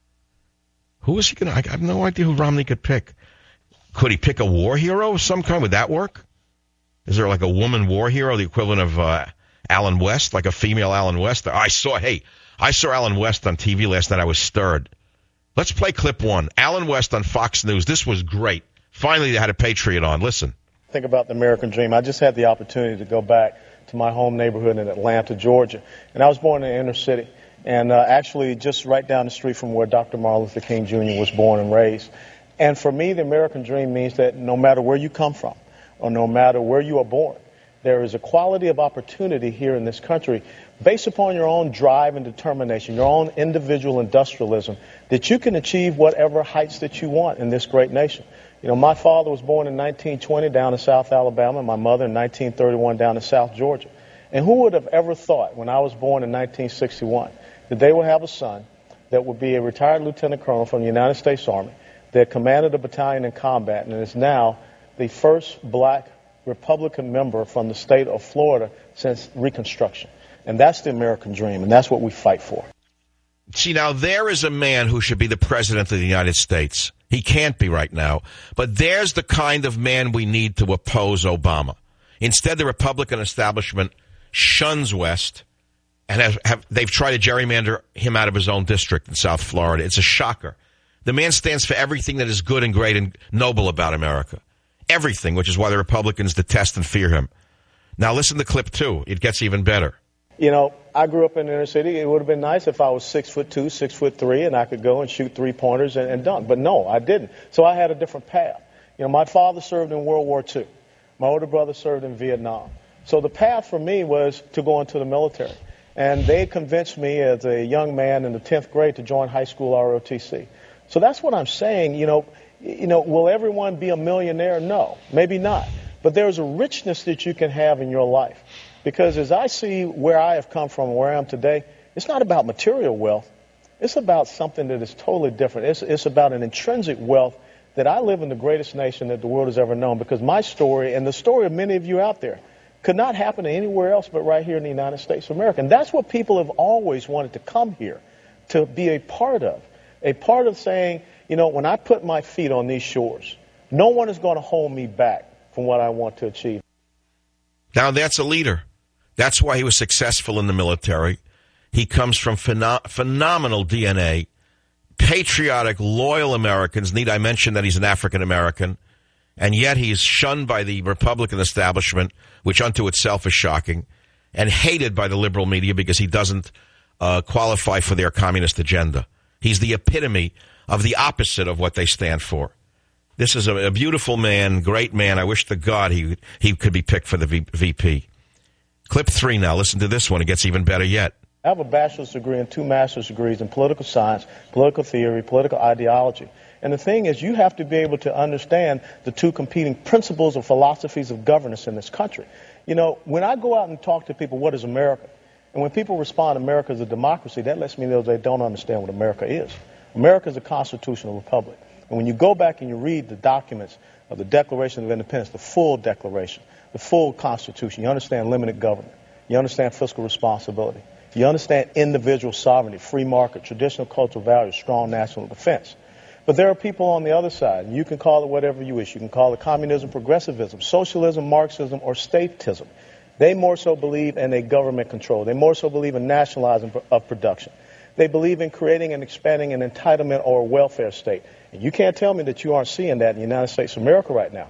I have no idea who Romney could pick. Could he pick a war hero of some kind? Would that work? Is there like a woman war hero, the equivalent of Alan West, like a female Alan West? I saw Alan West on TV last night. I was stirred. Let's play clip one. Alan West on Fox News. This was great. Finally, they had a patriot on. Listen. Think about the American dream. I just had the opportunity to go back to my home neighborhood in Atlanta, Georgia. And I was born in the inner city. And actually just right down the street from where Dr. Martin Luther King Jr. was born and raised. And for me, the American dream means that no matter where you come from or no matter where you are born, there is a quality of opportunity here in this country based upon your own drive and determination, your own individual industrialism, that you can achieve whatever heights that you want in this great nation. My father was born in 1920 down in South Alabama, and my mother in 1931 down in South Georgia. And who would have ever thought when I was born in 1961 that they would have a son that would be a retired lieutenant colonel from the United States Army that commanded a battalion in combat and is now the first black Republican member from the state of Florida since Reconstruction. And that's the American dream, and that's what we fight for. See, now there is a man who should be the president of the United States. He can't be right now, but there's the kind of man we need to oppose Obama. Instead, the Republican establishment shuns West, and they've tried to gerrymander him out of his own district in South Florida. It's a shocker. The man stands for everything that is good and great and noble about America. Everything, which is why the Republicans detest and fear him. Now listen to clip 2. It gets even better. I grew up in the inner city. It would have been nice if I was 6'2", 6'3", and I could go and shoot 3-pointers and dunk. But no, I didn't. So I had a different path. My father served in World War II. My older brother served in Vietnam. So the path for me was to go into the military. And they convinced me as a young man in the 10th grade to join high school ROTC. So that's what I'm saying. Will everyone be a millionaire? No, maybe not. But there's a richness that you can have in your life. Because as I see where I have come from, where I am today, it's not about material wealth. It's about something that is totally different. It's about an intrinsic wealth that I live in the greatest nation that the world has ever known. Because my story and the story of many of you out there could not happen anywhere else but right here in the United States of America. And that's what people have always wanted to come here to be a part of. A part of saying, when I put my feet on these shores, no one is going to hold me back from what I want to achieve. Now that's a leader. That's why he was successful in the military. He comes from phenomenal DNA, patriotic, loyal Americans. Need I mention that he's an African American? And yet he's shunned by the Republican establishment, which unto itself is shocking. and hated by the liberal media because he doesn't qualify for their communist agenda. He's the epitome of the opposite of what they stand for. This is a beautiful man, great man. I wish to God he could be picked for the VP. Clip 3 now. Listen to this one. It gets even better yet. I have a bachelor's degree and 2 master's degrees in political science, political theory, political ideology. And the thing is, you have to be able to understand the 2 competing principles or philosophies of governance in this country. You know, when I go out and talk to people, what is America? And when people respond, America is a democracy, that lets me know they don't understand what America is. America is a constitutional republic. And when you go back and you read the documents of the Declaration of Independence, the full declaration, the full Constitution, you understand limited government. You understand fiscal responsibility. You understand individual sovereignty, free market, traditional cultural values, strong national defense. But there are people on the other side, and you can call it whatever you wish. You can call it communism, progressivism, socialism, Marxism, or statism. They more so believe in a government control. They more so believe in nationalizing of production. They believe in creating and expanding an entitlement or a welfare state. And you can't tell me that you aren't seeing that in the United States of America right now.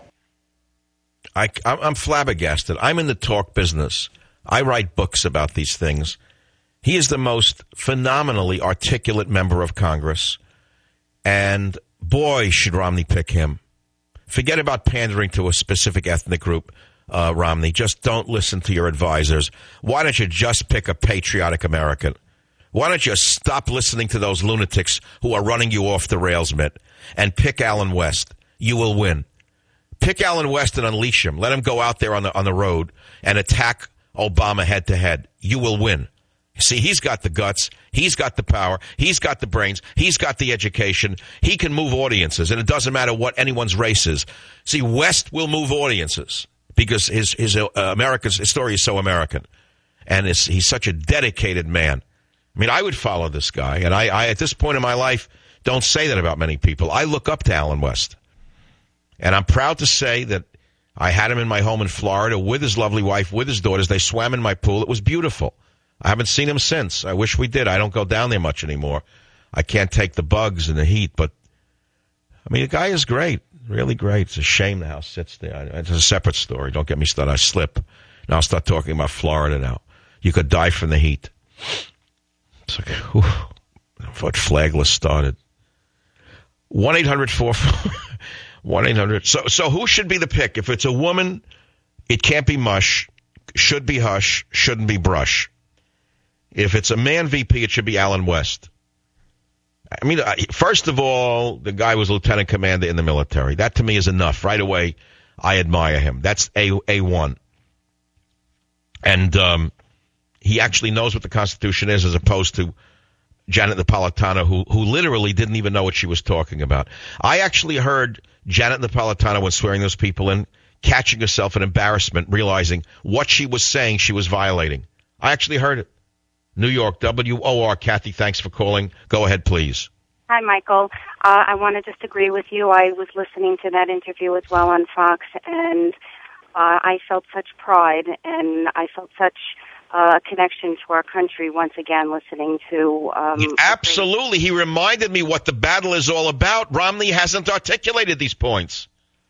I'm flabbergasted. I'm in the talk business. I write books about these things. He is the most phenomenally articulate member of Congress. And boy, should Romney pick him. Forget about pandering to a specific ethnic group, Romney. Just don't listen to your advisors. Why don't you just pick a patriotic American? Why don't you stop listening to those lunatics who are running you off the rails, Mitt, and pick Allen West? You will win. Pick Allen West and unleash him. Let him go out there on the road and attack Obama head to head. You will win. See, he's got the guts. He's got the power. He's got the brains. He's got the education. He can move audiences, and it doesn't matter what anyone's race is. See, West will move audiences because his story is so American, and he's such a dedicated man. I mean, I would follow this guy, and I at this point in my life don't say that about many people. I look up to Allen West, and I'm proud to say that I had him in my home in Florida with his lovely wife, with his daughters. They swam in my pool. It was beautiful. I haven't seen him since. I wish we did. I don't go down there much anymore. I can't take the bugs and the heat, but I mean, the guy is great, really great. It's a shame the house sits there. It's a separate story. Don't get me started. I slip. Now I'll start talking about Florida now. You could die from the heat. It's like, whew, what Flagless started. 1-800-4... So who should be the pick? If it's a woman, it can't be mush, should be hush, shouldn't be brush. If it's a man VP, it should be Allen West. I mean, first of all, the guy was lieutenant commander in the military. That to me is enough. Right away, I admire him. That's A1. And he actually knows what the Constitution is, as opposed to Janet Napolitano, who literally didn't even know what she was talking about. I actually heard Janet Napolitano, when swearing those people in, catching herself in embarrassment, realizing what she was saying she was violating. I actually heard it. New York, WOR. Kathy, thanks for calling. Go ahead, please. Hi, Michael. I want to just agree with you. I was listening to that interview as well on Fox, and I felt such pride, and I felt such connection to our country once again listening to... Absolutely. He reminded me what the battle is all about. Romney hasn't articulated these points.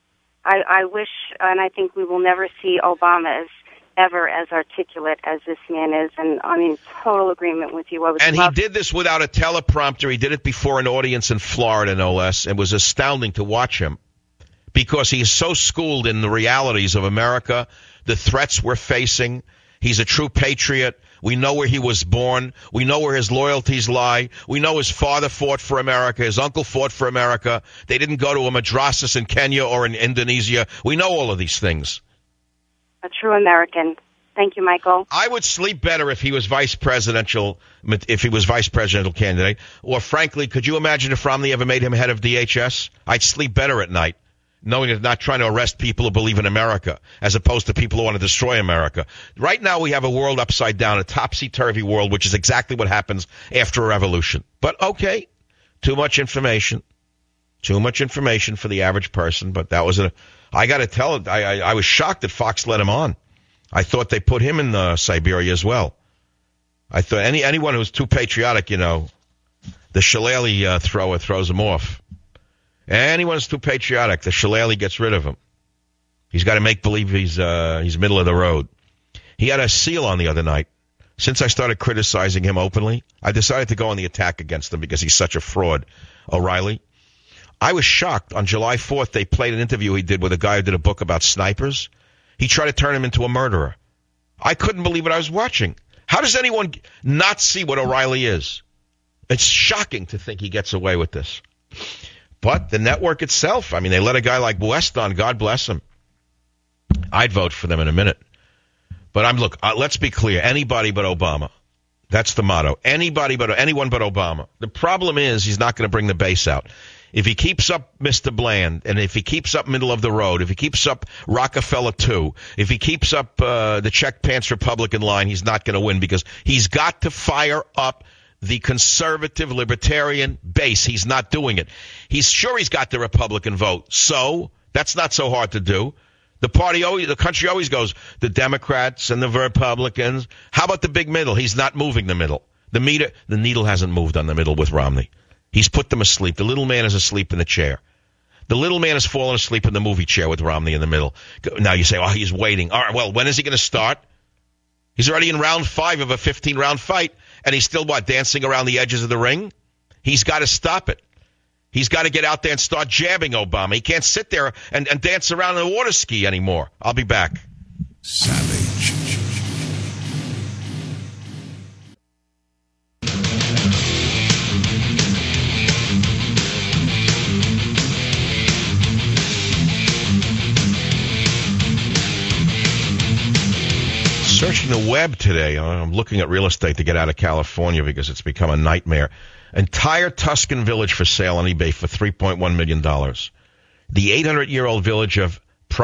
I wish, and I think we will never see Obama ever as articulate as this man is, and I'm in total agreement with you. He did this without a teleprompter. He did it before an audience in Florida, no less. It was astounding to watch him because he is so schooled in the realities of America, the threats we're facing. He's a true patriot. We know where he was born. We know where his loyalties lie. We know his father fought for America. His uncle fought for America. They didn't go to a madrasas in Kenya or in Indonesia. We know all of these things. A true American. Thank you, Michael. I would sleep better if he was vice presidential candidate. Or frankly, could you imagine if Romney ever made him head of DHS? I'd sleep better at night, knowing they're not trying to arrest people who believe in America, as opposed to people who want to destroy America. Right now we have a world upside down, a topsy-turvy world, which is exactly what happens after a revolution. But okay, too much information for the average person, but that was I got to tell it, I was shocked that Fox let him on. I thought they put him in Siberia as well. I thought anyone who's too patriotic, the shillelagh thrower throws him off. Anyone who's too patriotic, the shillelagh gets rid of him. He's got to make believe he's middle of the road. He had a seal on the other night. Since I started criticizing him openly, I decided to go on the attack against him because he's such a fraud. O'Reilly. I was shocked. On July 4th, they played an interview he did with a guy who did a book about snipers. He tried to turn him into a murderer. I couldn't believe what I was watching. How does anyone not see what O'Reilly is? It's shocking to think he gets away with this. But the network itself, I mean, they let a guy like West on, God bless him. I'd vote for them in a minute. But let's be clear. Anybody but Obama. That's the motto. Anyone but Obama. The problem is he's not going to bring the base out. If he keeps up Mr. Bland, and if he keeps up middle of the road, if he keeps up Rockefeller 2, if he keeps up the check pants Republican line, he's not going to win because he's got to fire up the conservative libertarian base. He's not doing it. He's sure he's got the Republican vote. So that's not so hard to do. The country always goes, the Democrats and the Republicans. How about the big middle? He's not moving the middle. The needle hasn't moved on the middle with Romney. He's put them asleep. The little man is asleep in the chair. The little man has fallen asleep in the movie chair with Romney in the middle. Now you say, he's waiting. All right, well, when is he going to start? He's already in round 5 of a 15-round fight, and he's still, dancing around the edges of the ring? He's got to stop it. He's got to get out there and start jabbing Obama. He can't sit there and dance around in a water ski anymore. I'll be back. Savage. Searching the web today. I'm looking at real estate to get out of California because it's become a nightmare. Entire Tuscan village for sale on eBay for $3.1 million. The 800-year-old village of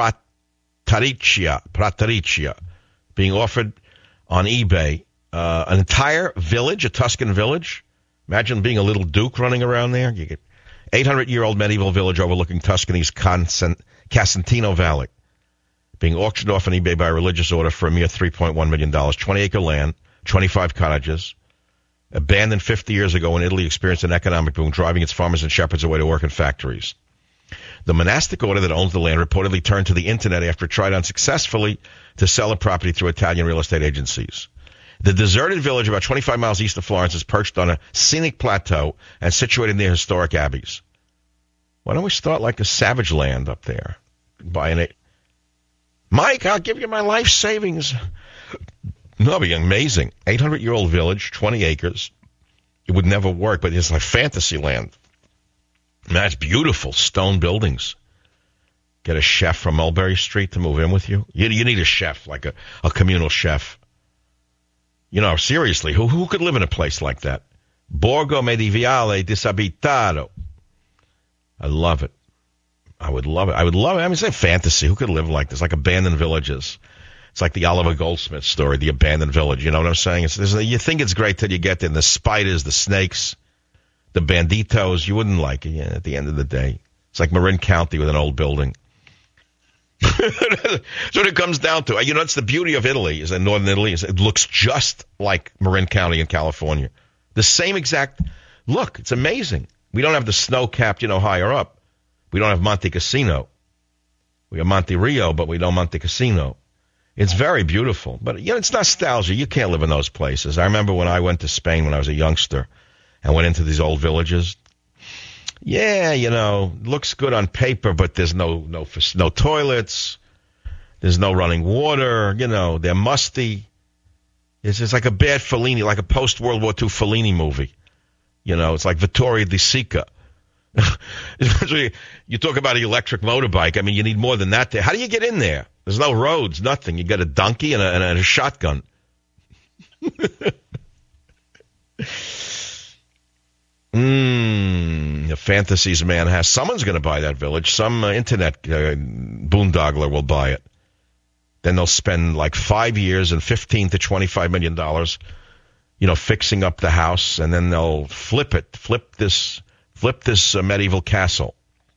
Pratericia, being offered on eBay. An entire village, a Tuscan village. Imagine being a little duke running around there. You get 800-year-old medieval village overlooking Tuscany's Casentino Valley, being auctioned off on eBay by a religious order for a mere $3.1 million. 20-acre land, 25 cottages. Abandoned 50 years ago when Italy experienced an economic boom, driving its farmers and shepherds away to work in factories. The monastic order that owns the land reportedly turned to the internet after it tried unsuccessfully to sell a property through Italian real estate agencies. The deserted village about 25 miles east of Florence is perched on a scenic plateau and situated near historic abbeys. Why don't we start like a Savage Land up there? Buying it. Mike, I'll give you my life savings. No, it'd be amazing. 800-year-old village, 20 acres. It would never work, but it's like fantasy land. Man, it's beautiful. Stone buildings. Get a chef from Mulberry Street to move in with you. You need a chef, like a communal chef. Seriously, who could live in a place like that? Borgo Medievale Disabitato. I love it. I would love it. I mean, it's a fantasy. Who could live like this? Like abandoned villages. It's like the Oliver Goldsmith story, the abandoned village. You know what I'm saying? You think it's great till you get there. The spiders, the snakes, the banditos. You wouldn't like it at the end of the day. It's like Marin County with an old building. That's what it comes down to. It's the beauty of Italy, is in northern Italy. It looks just like Marin County in California. The same exact look. It's amazing. We don't have the snow-capped, higher up. We don't have Monte Cassino. We have Monte Rio, but we don't Monte Cassino. It's very beautiful. But, it's nostalgia. You can't live in those places. I remember when I went to Spain when I was a youngster and went into these old villages. Yeah, looks good on paper, but there's no toilets. There's no running water. They're musty. It's just like a bad Fellini, like a post-World War II Fellini movie. It's like Vittorio De Sica. You talk about an electric motorbike. I mean, you need more than that. How do you get in there? There's no roads, nothing. You got a donkey and a shotgun. The fantasies man has. Someone's going to buy that village. Some internet boondogler will buy it. Then they'll spend like 5 years and $15 to $25 million, fixing up the house, and then they'll flip this medieval castle.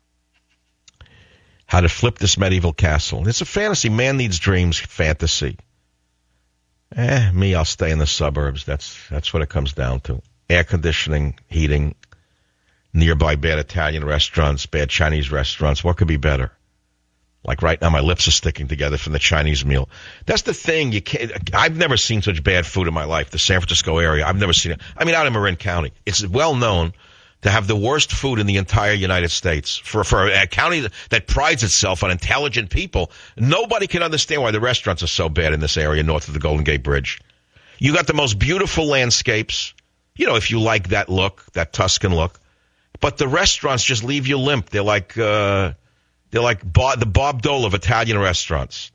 How to flip this medieval castle. It's a fantasy. Man needs dreams. Fantasy. Me, I'll stay in the suburbs. That's what it comes down to. Air conditioning, heating, nearby bad Italian restaurants, bad Chinese restaurants. What could be better? Like right now, my lips are sticking together from the Chinese meal. That's the thing. I've never seen such bad food in my life. The San Francisco area, I've never seen it. I mean, out in Marin County, it's well known to have the worst food in the entire United States. For a county that prides itself on intelligent people, nobody can understand why the restaurants are so bad in this area north of the Golden Gate Bridge. You got the most beautiful landscapes, if you like that look, that Tuscan look. But the restaurants just leave you limp. They're like the Bob Dole of Italian restaurants.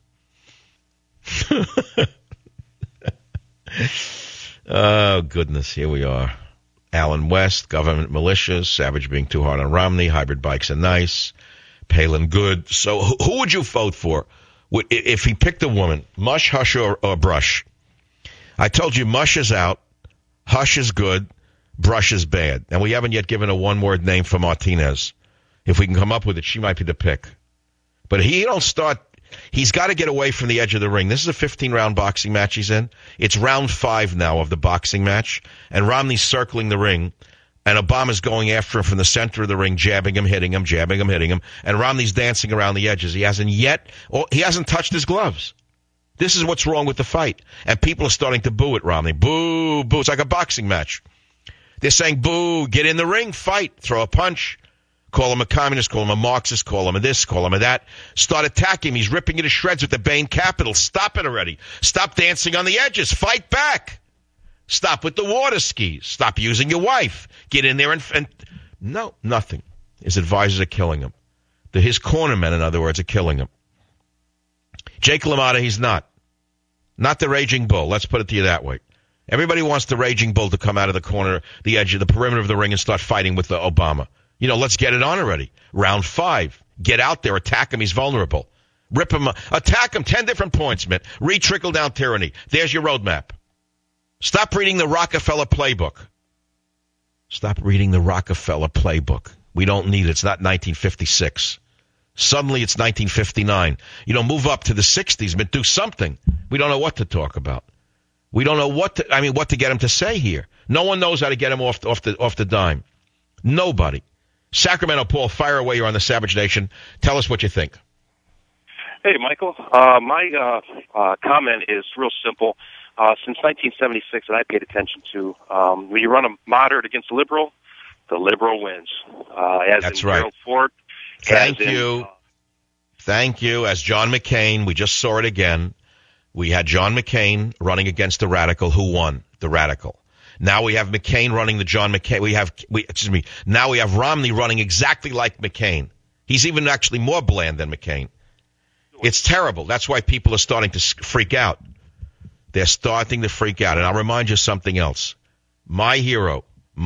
Oh, goodness, here we are. Alan West, government militias, Savage being too hard on Romney, hybrid bikes are nice, Palin good. So who would you vote for if he picked a woman, Mush, Hush, or Brush? I told you Mush is out, Hush is good, Brush is bad. And we haven't yet given a one-word name for Martinez. If we can come up with it, she might be the pick. But he's got to get away from the edge of the ring. This is a 15-round boxing match he's in. It's round 5 now of the boxing match, and Romney's circling the ring, and Obama's going after him from the center of the ring, jabbing him, hitting him, jabbing him, hitting him, and Romney's dancing around the edges. He hasn't touched his gloves. This is what's wrong with the fight. And people are starting to boo at Romney. Boo, boo. It's like a boxing match. They're saying, boo, get in the ring, fight, throw a punch. Call him a communist, call him a Marxist, call him a this, call him a that. Start attacking him. He's ripping you to shreds with the Bain Capital. Stop it already. Stop dancing on the edges. Fight back. Stop with the water skis. Stop using your wife. Get in there and no, nothing. His advisors are killing him. His cornermen, in other words, are killing him. Jake LaMotta, he's not. Not the Raging Bull. Let's put it to you that way. Everybody wants the Raging Bull to come out of the corner, the edge of the perimeter of the ring and start fighting with Obama. Let's get it on already. Round 5. Get out there. Attack him. He's vulnerable. Rip him. Attack him. 10 different points, man. Trickle down tyranny. There's your roadmap. Stop reading the Rockefeller playbook. Stop reading the Rockefeller playbook. We don't need it. It's not 1956. Suddenly it's 1959. Move up to the 60s, but do something. We don't know what to talk about. We don't know what to get him to say here. No one knows how to get him off the dime. Nobody. Sacramento, Paul, fire away. You're on the Savage Nation. Tell us what you think. Hey, Michael. My comment is real simple. Since 1976, that I paid attention to, when you run a moderate against a liberal, the liberal wins. That's right. Gerald Ford. Thank you. Thank you. As John McCain, we just saw it again. We had John McCain running against the radical. Who won? The radical. Now we have McCain running the John McCain. Now we have Romney running exactly like McCain. He's even actually more bland than McCain. It's terrible. That's why people are starting to freak out. They're starting to freak out. And I'll remind you something else. My hero,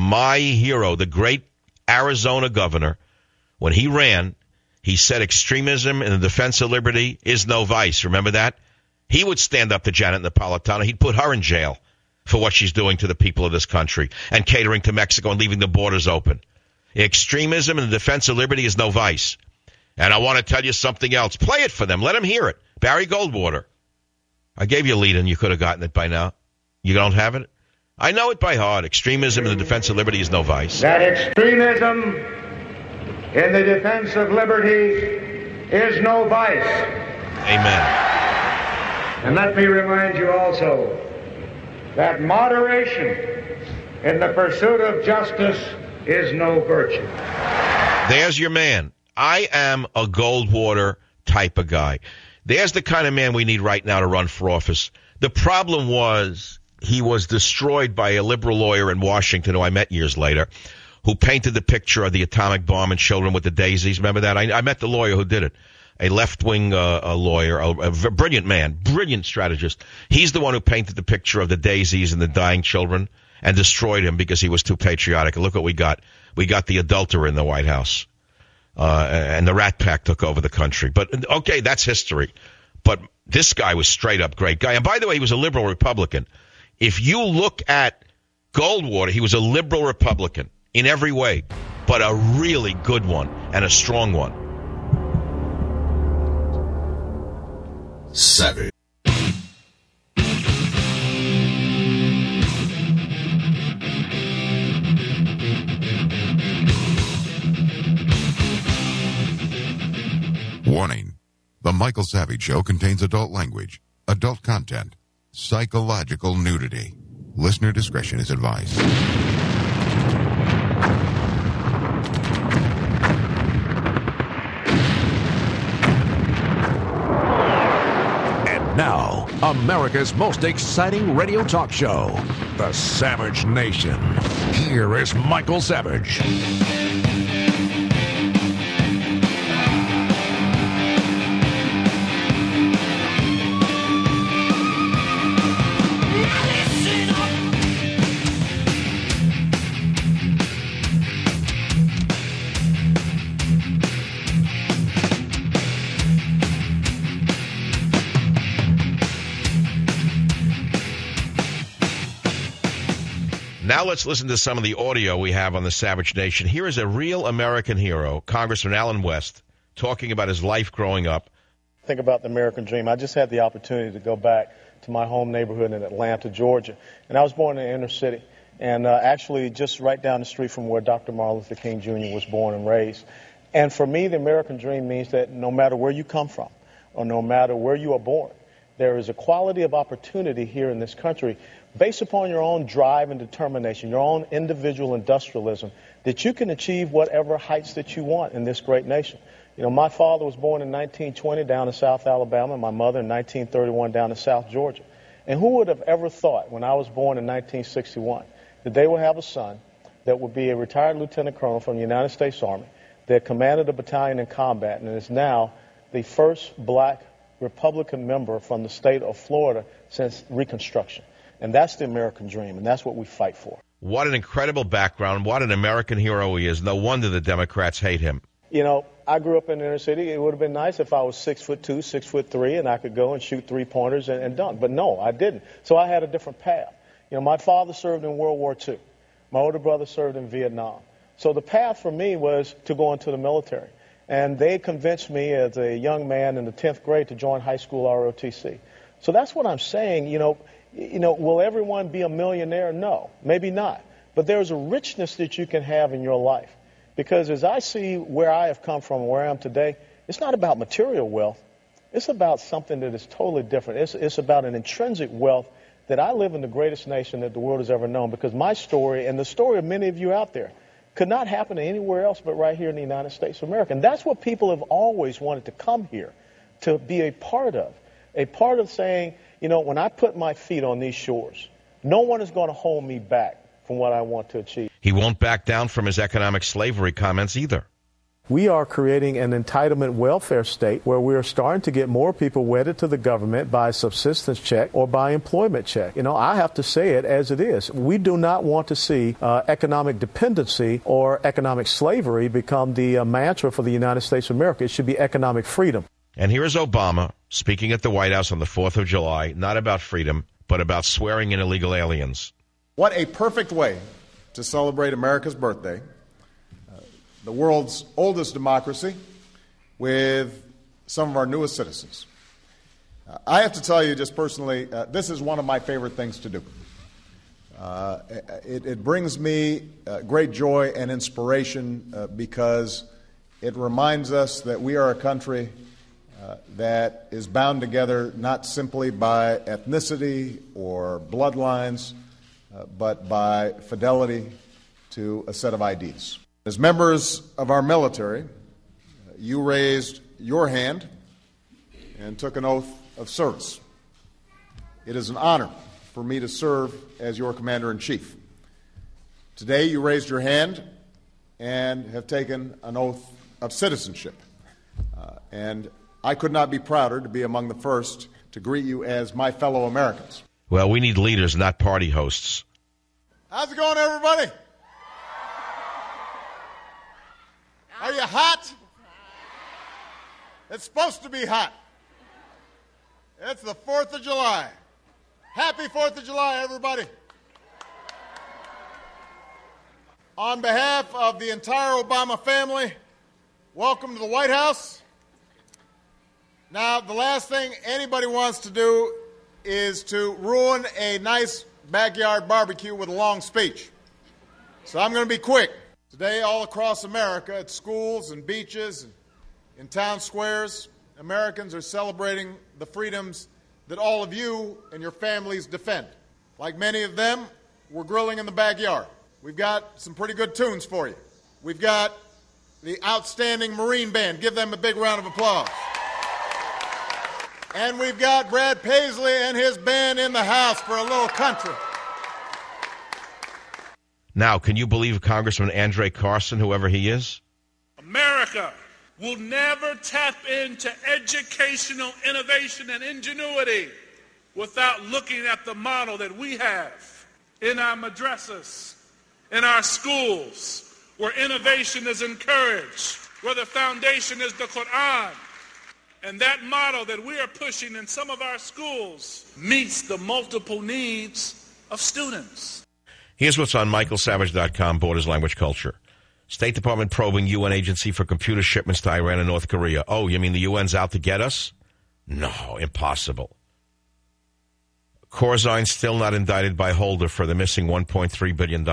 the great Arizona governor, when he ran, he said extremism in the defense of liberty is no vice. Remember that? He would stand up to Janet Napolitano. He'd put her in jail for what she's doing to the people of this country and catering to Mexico and leaving the borders open. Extremism in the defense of liberty is no vice. And I want to tell you something else. Play it for them. Let them hear it. Barry Goldwater. I gave you a lead and you could have gotten it by now. You don't have it? I know it by heart. Extremism in the defense of liberty is no vice. That extremism in the defense of liberty is no vice. Amen. And let me remind you also that moderation in the pursuit of justice is no virtue. There's your man. I am a Goldwater type of guy. There's the kind of man we need right now to run for office. The problem was he was destroyed by a liberal lawyer in Washington who I met years later, who painted the picture of the atomic bomb and children with the daisies. Remember that? I met the lawyer who did it. A left-wing lawyer, a brilliant man, brilliant strategist. He's the one who painted the picture of the daisies and the dying children and destroyed him because he was too patriotic. And look what we got. We got the adulterer in the White House. And the Rat Pack took over the country. But, okay, that's history. But this guy was straight-up great guy. And, by the way, he was a liberal Republican. If you look at Goldwater, he was a liberal Republican in every way, but a really good one and a strong one. Savage. Warning. Michael Savage Show contains adult language, adult content, psychological nudity. Listener discretion is advised. And now, America's most exciting radio talk show, The Savage Nation. Here is Michael Savage. Now let's listen to some of the audio we have on the Savage Nation. Here is a real American hero, Congressman Allen West, talking about his life growing up. Think about the American dream. I just had the opportunity to go back to my home neighborhood in Atlanta, Georgia. And I was born in the inner city, and actually just right down the street from where Dr. Martin Luther King Jr. was born and raised. And for me, the American dream means that no matter where you come from or no matter where you are born, there is a quality of opportunity here in this country based upon your own drive and determination, your own individual industrialism, that you can achieve whatever heights that you want in this great nation. You know, my father was born in 1920 down in South Alabama, and my mother in 1931 down in South Georgia. And who would have ever thought when I was born in 1961 that they would have a son that would be a retired lieutenant colonel from the United States Army that commanded a battalion in combat and is now the first black Republican member from the state of Florida since Reconstruction. And that's the American dream, and that's what we fight for. What an incredible background. What an American hero he is. No wonder the Democrats hate him. You know, I grew up in the inner city. It would have been nice if I was 6'2", 6'3", and I could go and shoot three-pointers and dunk. But no, I didn't. So I had a different path. You know, my father served in World War II. My older brother served in Vietnam. So the path for me was to go into the military. And they convinced me as a young man in the 10th grade to join high school ROTC. So that's what I'm saying. You know, will everyone be a millionaire? No, maybe not. But there's a richness that you can have in your life. Because as I see where I have come from and where I am today, it's not about material wealth. It's about something that is totally different. It's about an intrinsic wealth that I live in the greatest nation that the world has ever known. Because my story and the story of many of you out there could not happen anywhere else but right here in the United States of America. And that's what people have always wanted to come here to be a part of. A part of saying, you know, when I put my feet on these shores, no one is going to hold me back from what I want to achieve. He won't back down from his economic slavery comments either. We are creating an entitlement welfare state where we are starting to get more people wedded to the government by subsistence check or by employment check. You know, I have to say it as it is. We do not want to see economic dependency or economic slavery become the mantra for the United States of America. It should be economic freedom. And here is Obama speaking at the White House on the 4th of July, not about freedom, but about swearing in illegal aliens. What a perfect way to celebrate America's birthday, the world's oldest democracy, with some of our newest citizens. I have to tell you just personally, this is one of my favorite things to do. It brings me great joy and inspiration because it reminds us that we are a country that is bound together not simply by ethnicity or bloodlines, but by fidelity to a set of ideas. As members of our military, you raised your hand and took an oath of service. It is an honor for me to serve as your Commander-in-Chief. Today you raised your hand and have taken an oath of citizenship. And I could not be prouder to be among the first to greet you as my fellow Americans. Well, we need leaders, not party hosts. How's it going, everybody? Are you hot? It's supposed to be hot. It's the 4th of July. Happy 4th of July, everybody. On behalf of the entire Obama family, welcome to the White House. Now, the last thing anybody wants to do is to ruin a nice backyard barbecue with a long speech. So I'm going to be quick. Today, all across America, at schools and beaches and in town squares, Americans are celebrating the freedoms that all of you and your families defend. Like many of them, we're grilling in the backyard. We've got some pretty good tunes for you. We've got the outstanding Marine Band. Give them a big round of applause. And we've got Brad Paisley and his band in the house for a little country. Now, can you believe Congressman Andre Carson, whoever he is? America will never tap into educational innovation and ingenuity without looking at the model that we have in our madrasas, in our schools, where innovation is encouraged, where the foundation is the Quran. And that model that we are pushing in some of our schools meets the multiple needs of students. Here's what's on michaelsavage.com, Borders, Language, Culture. State Department probing UN agency for computer shipments to Iran and North Korea. Oh, you mean the UN's out to get us? No, impossible. Corzine still not indicted by Holder for the missing $1.3 billion.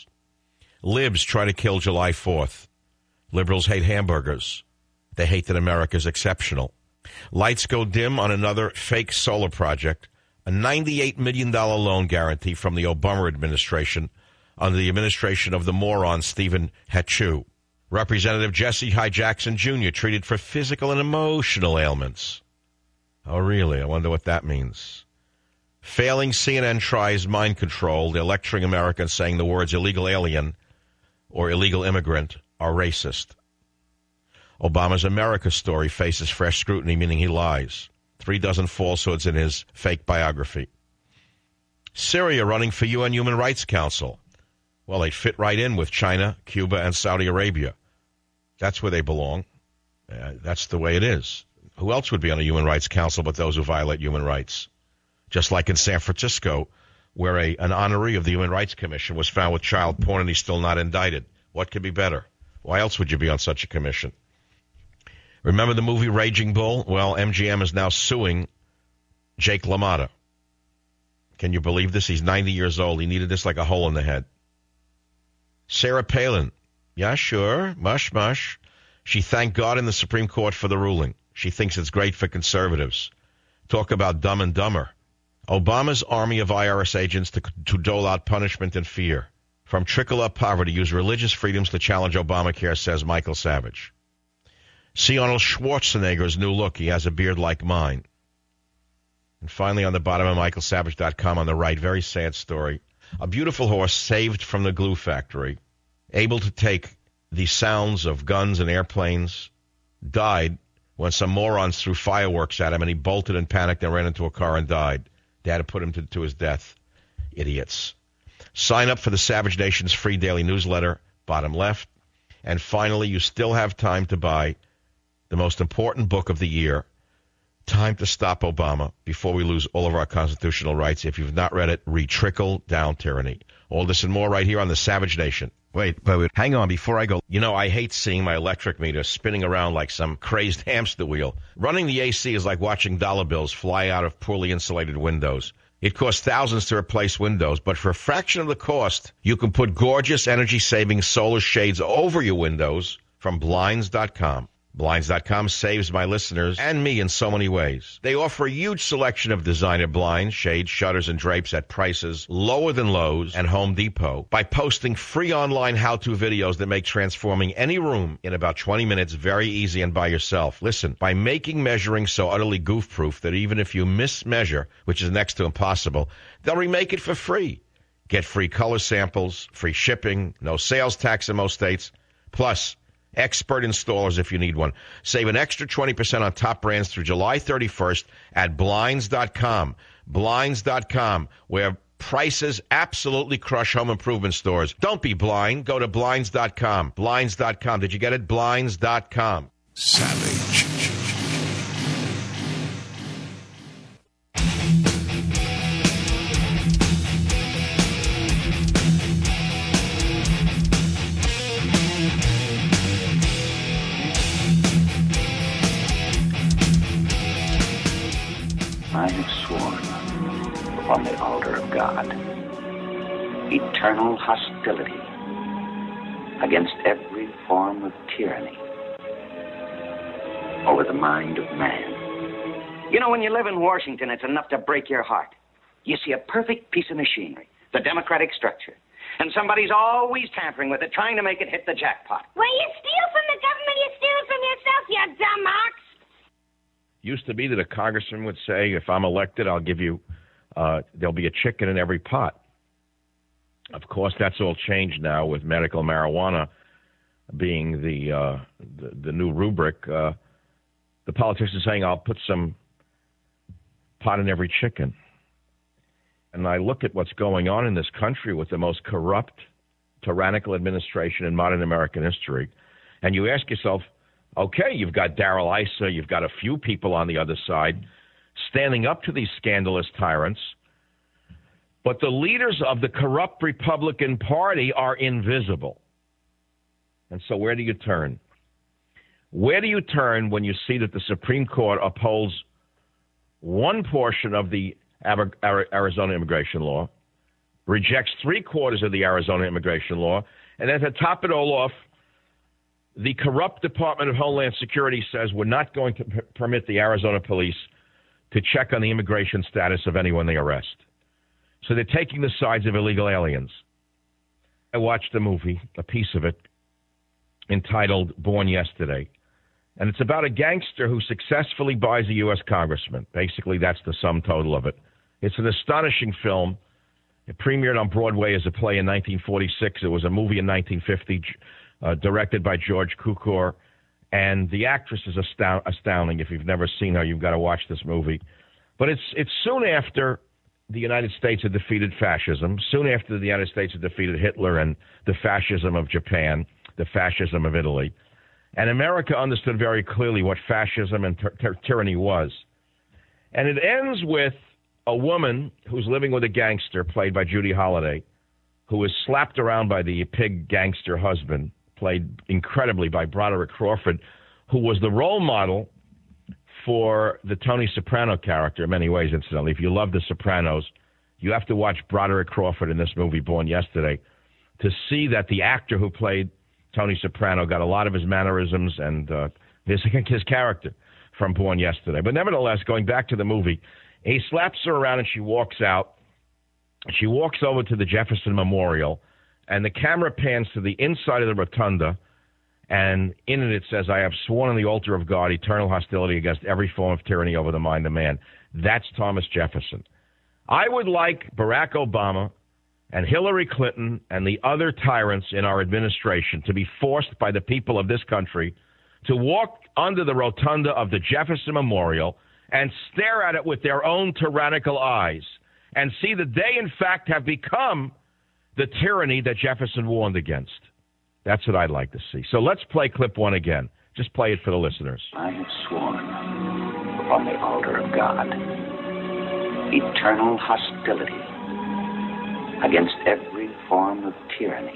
Libs try to kill July 4th. Liberals hate hamburgers. They hate that America's exceptional. Lights go dim on another fake solar project. A $98 million loan guarantee from the Obama administration under the administration of the moron Stephen Hatchu. Representative Jesse Hy Jackson Jr. treated for physical and emotional ailments. Oh, really? I wonder what that means. Failing CNN tries mind control. They're lecturing Americans saying the words illegal alien or illegal immigrant are racist. Obama's America story faces fresh scrutiny, meaning he lies. 36 falsehoods in his fake biography. Syria running for UN Human Rights Council. Well, they fit right in with China, Cuba, and Saudi Arabia. That's where they belong. That's the way it is. Who else would be on a Human Rights Council but those who violate human rights? Just like in San Francisco, where an honoree of the Human Rights Commission was found with child porn and he's still not indicted. What could be better? Why else would you be on such a commission? Remember the movie Raging Bull? Well, MGM is now suing Jake LaMotta. Can you believe this? He's 90 years old. He needed this like a hole in the head. Sarah Palin. Yeah, sure. Mush, mush. She thanked God in the Supreme Court for the ruling. She thinks it's great for conservatives. Talk about dumb and dumber. Obama's army of IRS agents to dole out punishment and fear. From trickle-up poverty, use religious freedoms to challenge Obamacare, says Michael Savage. See Arnold Schwarzenegger's new look. He has a beard like mine. And finally, on the bottom of michaelsavage.com on the right, very sad story. A beautiful horse saved from the glue factory, able to take the sounds of guns and airplanes, died when some morons threw fireworks at him, and he bolted and panicked and ran into a car and died. They had to put him to his death. Idiots. Sign up for the Savage Nation's free daily newsletter, bottom left. And finally, you still have time to buy the most important book of the year, Time to Stop Obama, Before We Lose All of Our Constitutional Rights. If you've not read it, read Trickle Down Tyranny. All this and more right here on the Savage Nation. Wait, hang on before I go. You know, I hate seeing my electric meter spinning around like some crazed hamster wheel. Running the AC is like watching dollar bills fly out of poorly insulated windows. It costs thousands to replace windows, but for a fraction of the cost, you can put gorgeous energy-saving solar shades over your windows from Blinds.com. Blinds.com saves my listeners and me in so many ways. They offer a huge selection of designer blinds, shades, shutters, and drapes at prices lower than Lowe's and Home Depot by posting free online how-to videos that make transforming any room in about 20 minutes very easy and by yourself. Listen, by making measuring so utterly goof-proof that even if you mismeasure, which is next to impossible, they'll remake it for free. Get free color samples, free shipping, no sales tax in most states, plus expert installers if you need one. Save an extra 20% on top brands through July 31st at Blinds.com. Blinds.com, where prices absolutely crush home improvement stores. Don't be blind. Go to Blinds.com. Blinds.com. Did you get it? Blinds.com. Savage. I have sworn upon the altar of God eternal hostility against every form of tyranny, over the mind of man. You know, when you live in Washington, it's enough to break your heart. You see a perfect piece of machinery, the democratic structure, and somebody's always tampering with it, trying to make it hit the jackpot. When you steal from the government, you steal from yourself, you dumb ox. Used to be that a congressman would say, if I'm elected, I'll give you, there'll be a chicken in every pot. Of course, that's all changed now with medical marijuana being the new rubric. The politicians are saying, I'll put some pot in every chicken. And I look at what's going on in this country with the most corrupt, tyrannical administration in modern American history, and you ask yourself, okay, you've got Darrell Issa, you've got a few people on the other side standing up to these scandalous tyrants, but the leaders of the corrupt Republican Party are invisible. And so where do you turn? Where do you turn when you see that the Supreme Court upholds one portion of the Arizona immigration law, rejects 3/4 of the Arizona immigration law, and then to top it all off, the corrupt Department of Homeland Security says we're not going to permit the Arizona police to check on the immigration status of anyone they arrest. So they're taking the sides of illegal aliens. I watched a movie, a piece of it, entitled Born Yesterday. And it's about a gangster who successfully buys a U.S. congressman. Basically, that's the sum total of it. It's an astonishing film. It premiered on Broadway as a play in 1946. It was a movie in 1950, directed by George Cukor. And the actress is astounding. If you've never seen her, you've got to watch this movie. But it's soon after the United States had defeated fascism, soon after the United States had defeated Hitler and the fascism of Japan, the fascism of Italy. And America understood very clearly what fascism and tyranny was. And it ends with a woman who's living with a gangster, played by Judy Holliday, who is slapped around by the pig gangster husband, played incredibly by Broderick Crawford, who was the role model for the Tony Soprano character in many ways, incidentally. If you love The Sopranos, you have to watch Broderick Crawford in this movie, Born Yesterday, to see that the actor who played Tony Soprano got a lot of his mannerisms and his character from Born Yesterday. But nevertheless, going back to the movie, he slaps her around and she walks out. She walks over to the Jefferson Memorial, and the camera pans to the inside of the rotunda, and in it says, I have sworn on the altar of God eternal hostility against every form of tyranny over the mind of man. That's Thomas Jefferson. I would like Barack Obama and Hillary Clinton and the other tyrants in our administration to be forced by the people of this country to walk under the rotunda of the Jefferson Memorial and stare at it with their own tyrannical eyes and see that they, in fact, have become the tyranny that Jefferson warned against. That's what I'd like to see. So let's play clip one again. Just play it for the listeners. I have sworn upon the altar of God eternal hostility against every form of tyranny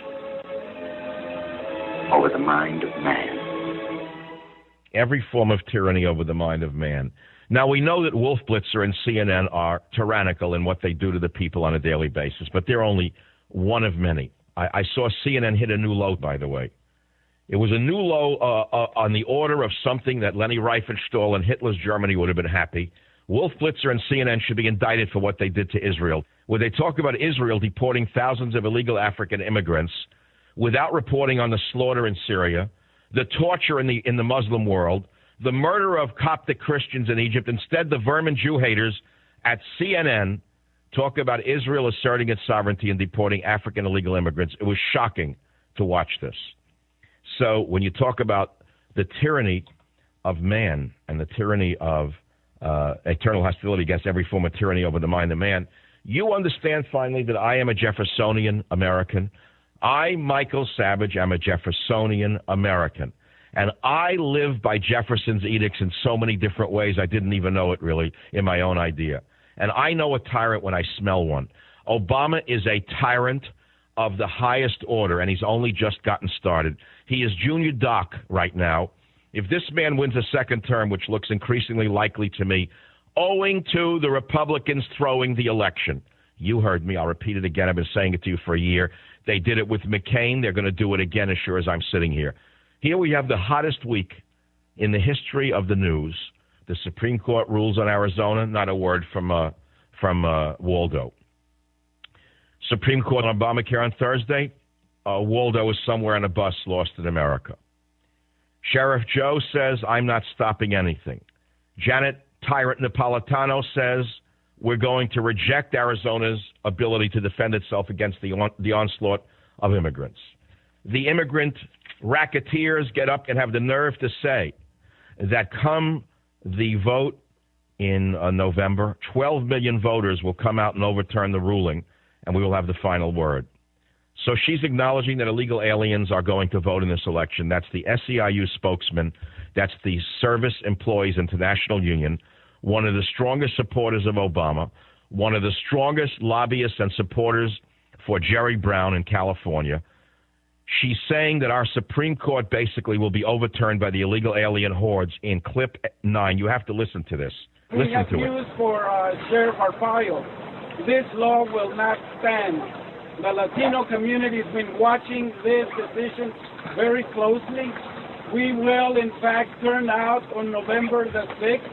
over the mind of man. Every form of tyranny over the mind of man. Now, we know that Wolf Blitzer and CNN are tyrannical in what they do to the people on a daily basis, but they're only one of many. I saw CNN hit a new low, by the way. It was a new low on the order of something that Leni Riefenstahl and Hitler's Germany would have been happy. Wolf Blitzer and CNN should be indicted for what they did to Israel, where they talk about Israel deporting thousands of illegal African immigrants without reporting on the slaughter in Syria, the torture in the Muslim world, the murder of Coptic Christians in Egypt. Instead, the vermin Jew haters at CNN talk about Israel asserting its sovereignty and deporting African illegal immigrants. It was shocking to watch this. So when you talk about the tyranny of man and the tyranny of eternal hostility against every form of tyranny over the mind of man, you understand finally that I am a Jeffersonian American. I, Michael Savage, am a Jeffersonian American. And I live by Jefferson's edicts in so many different ways I didn't even know it really in my own idea. And I know a tyrant when I smell one. Obama is a tyrant of the highest order, and he's only just gotten started. He is Junior Doc right now. If this man wins a second term, which looks increasingly likely to me, owing to the Republicans throwing the election. You heard me. I'll repeat it again. I've been saying it to you for a year. They did it with McCain. They're going to do it again as sure as I'm sitting here. Here we have the hottest week in the history of the news. The Supreme Court rules on Arizona, not a word from Waldo. Supreme Court on Obamacare on Thursday, Waldo is somewhere on a bus lost in America. Sheriff Joe says, I'm not stopping anything. Janet Tyrant Napolitano says, we're going to reject Arizona's ability to defend itself against the onslaught of immigrants. The immigrant racketeers get up and have the nerve to say that come the vote in November, 12 million voters will come out and overturn the ruling, and we will have the final word. So she's acknowledging that illegal aliens are going to vote in this election. That's the SEIU spokesman. That's the Service Employees International Union, one of the strongest supporters of Obama, one of the strongest lobbyists and supporters for Jerry Brown in California. She's saying that our Supreme Court basically will be overturned by the illegal alien hordes in clip 9. You have to listen to this. We have news for Sheriff Arpaio. This law will not stand. The Latino community has been watching this decision very closely. We will, in fact, turn out on November the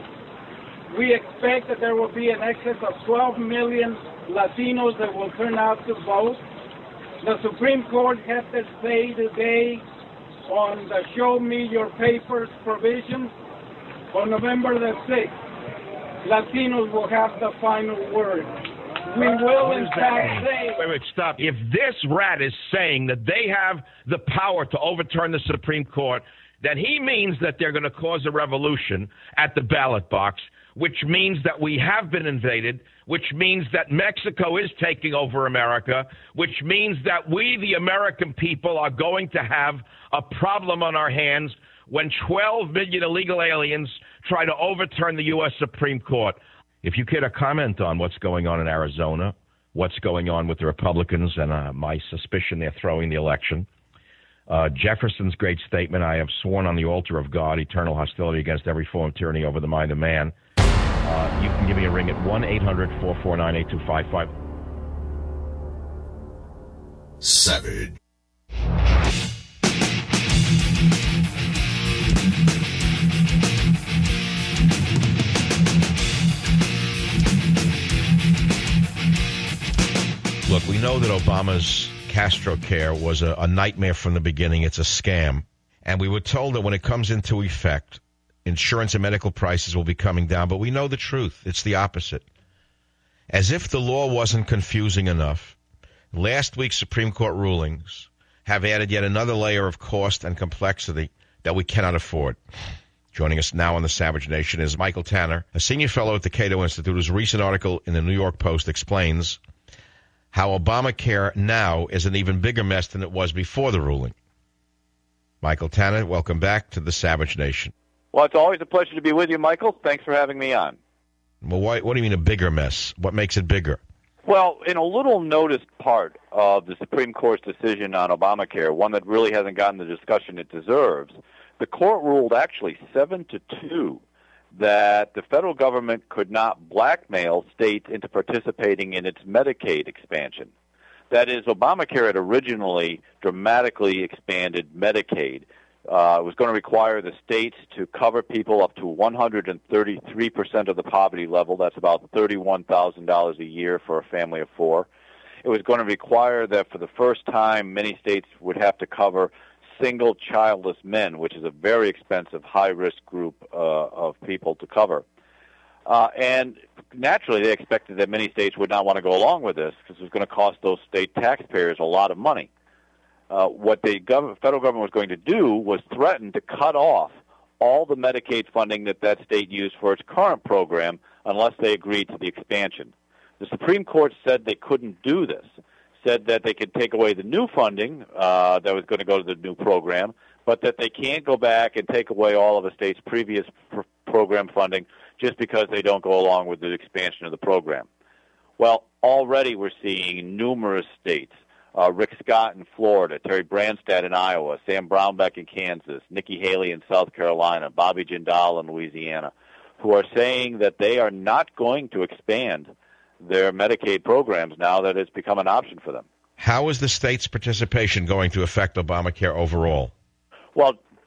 6th. We expect that there will be an excess of 12 million Latinos that will turn out to vote. The Supreme Court had to say today on the Show Me Your Papers provision on November the 6th, Latinos will have the final word. We will, in fact, say... Wait, stop. If this rat is saying that they have the power to overturn the Supreme Court, then he means that they're going to cause a revolution at the ballot box, which means that we have been invaded, which means that Mexico is taking over America, which means that we, the American people, are going to have a problem on our hands when 12 million illegal aliens try to overturn the U.S. Supreme Court. If you care to comment on what's going on in Arizona, what's going on with the Republicans, and my suspicion they're throwing the election, Jefferson's great statement, I have sworn on the altar of God, eternal hostility against every form of tyranny over the mind of man. You can give me a ring at 1-800-449-8255. Savage. Look, we know that Obama's Castro Care was a nightmare from the beginning. It's a scam. And we were told that when it comes into effect, insurance and medical prices will be coming down. But we know the truth. It's the opposite. As if the law wasn't confusing enough, last week's Supreme Court rulings have added yet another layer of cost and complexity that we cannot afford. Joining us now on the Savage Nation is Michael Tanner, a senior fellow at the Cato Institute, whose recent article in the New York Post explains how Obamacare now is an even bigger mess than it was before the ruling. Michael Tanner, welcome back to the Savage Nation. Well, it's always a pleasure to be with you, Michael. Thanks for having me on. Well, what do you mean a bigger mess? What makes it bigger? Well, in a little noticed part of the Supreme Court's decision on Obamacare, one that really hasn't gotten the discussion it deserves, the court ruled actually 7-2 that the federal government could not blackmail states into participating in its Medicaid expansion. That is, Obamacare had originally dramatically expanded Medicaid. It was going to require the states to cover people up to 133% of the poverty level. That's about $31,000 a year for a family of four. It was going to require that for the first time, many states would have to cover single childless men, which is a very expensive, high-risk group of people to cover. And naturally, they expected that many states would not want to go along with this because it was going to cost those state taxpayers a lot of money. What the federal government was going to do was threaten to cut off all the Medicaid funding that state used for its current program unless they agreed to the expansion. The Supreme Court said they couldn't do this, said that they could take away the new funding that was going to go to the new program, but that they can't go back and take away all of the state's previous program funding just because they don't go along with the expansion of the program. Well, already we're seeing numerous states, Rick Scott in Florida, Terry Branstad in Iowa, Sam Brownback in Kansas, Nikki Haley in South Carolina, Bobby Jindal in Louisiana, who are saying that they are not going to expand their Medicaid programs now that it's become an option for them. How is the state's participation going to affect Obamacare overall? Well,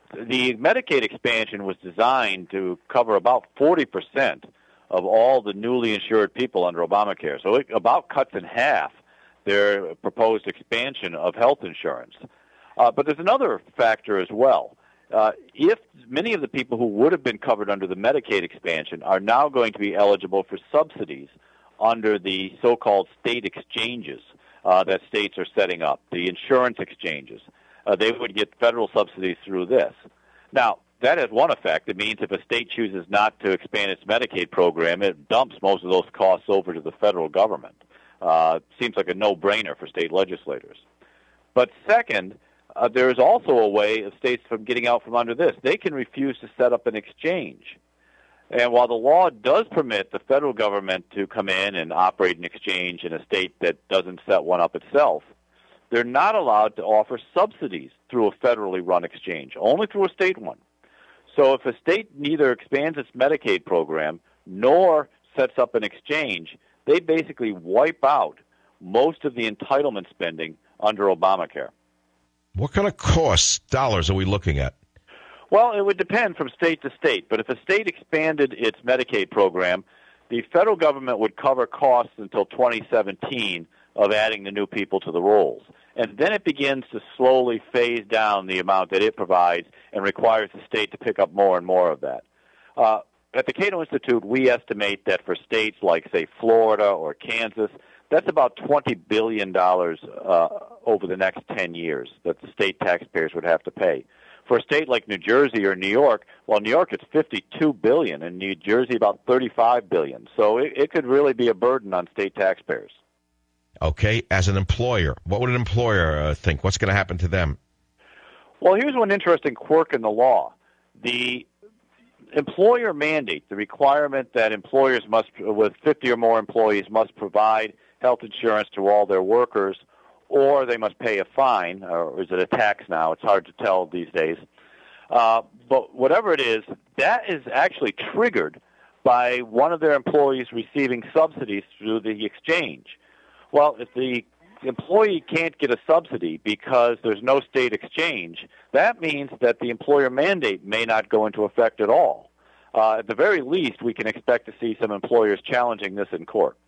the Medicaid expansion was designed to cover about 40% of all the newly insured people under Obamacare. So it about cuts in half their proposed expansion of health insurance. But there's another factor as well. If many of the people who would have been covered under the Medicaid expansion are now going to be eligible for subsidies under the so-called state exchanges that states are setting up, the insurance exchanges, they would get federal subsidies through this. Now, that has one effect. It means if a state chooses not to expand its Medicaid program, it dumps most of those costs over to the federal government. Seems like a no-brainer for state legislators. But second, there is also a way of states from getting out from under this. They can refuse to set up an exchange. And while the law does permit the federal government to come in and operate an exchange in a state that doesn't set one up itself, they're not allowed to offer subsidies through a federally run exchange, only through a state one. So if a state neither expands its Medicaid program nor sets up an exchange, they basically wipe out most of the entitlement spending under Obamacare. What kind of costs, dollars, are we looking at? Well, it would depend from state to state. But if a state expanded its Medicaid program, the federal government would cover costs until 2017 of adding the new people to the rolls. And then it begins to slowly phase down the amount that it provides and requires the state to pick up more and more of that. At the Cato Institute, we estimate that for states like, say, Florida or Kansas, that's about $20 billion over the next 10 years that the state taxpayers would have to pay. For a state like New Jersey or New York, well, New York it's $52 billion, and New Jersey about $35 billion. So it could really be a burden on state taxpayers. Okay, as an employer, what would an employer think? What's going to happen to them? Well, here's one interesting quirk in the law. The employer mandate, the requirement that employers must, with 50 or more employees, must provide health insurance to all their workers, or they must pay a fine, or is it a tax now? It's hard to tell these days. But whatever it is, that is actually triggered by one of their employees receiving subsidies through the exchange. Well, if the employee can't get a subsidy because there's no state exchange, that means that the employer mandate may not go into effect at all. At the very least, we can expect to see some employers challenging this in court.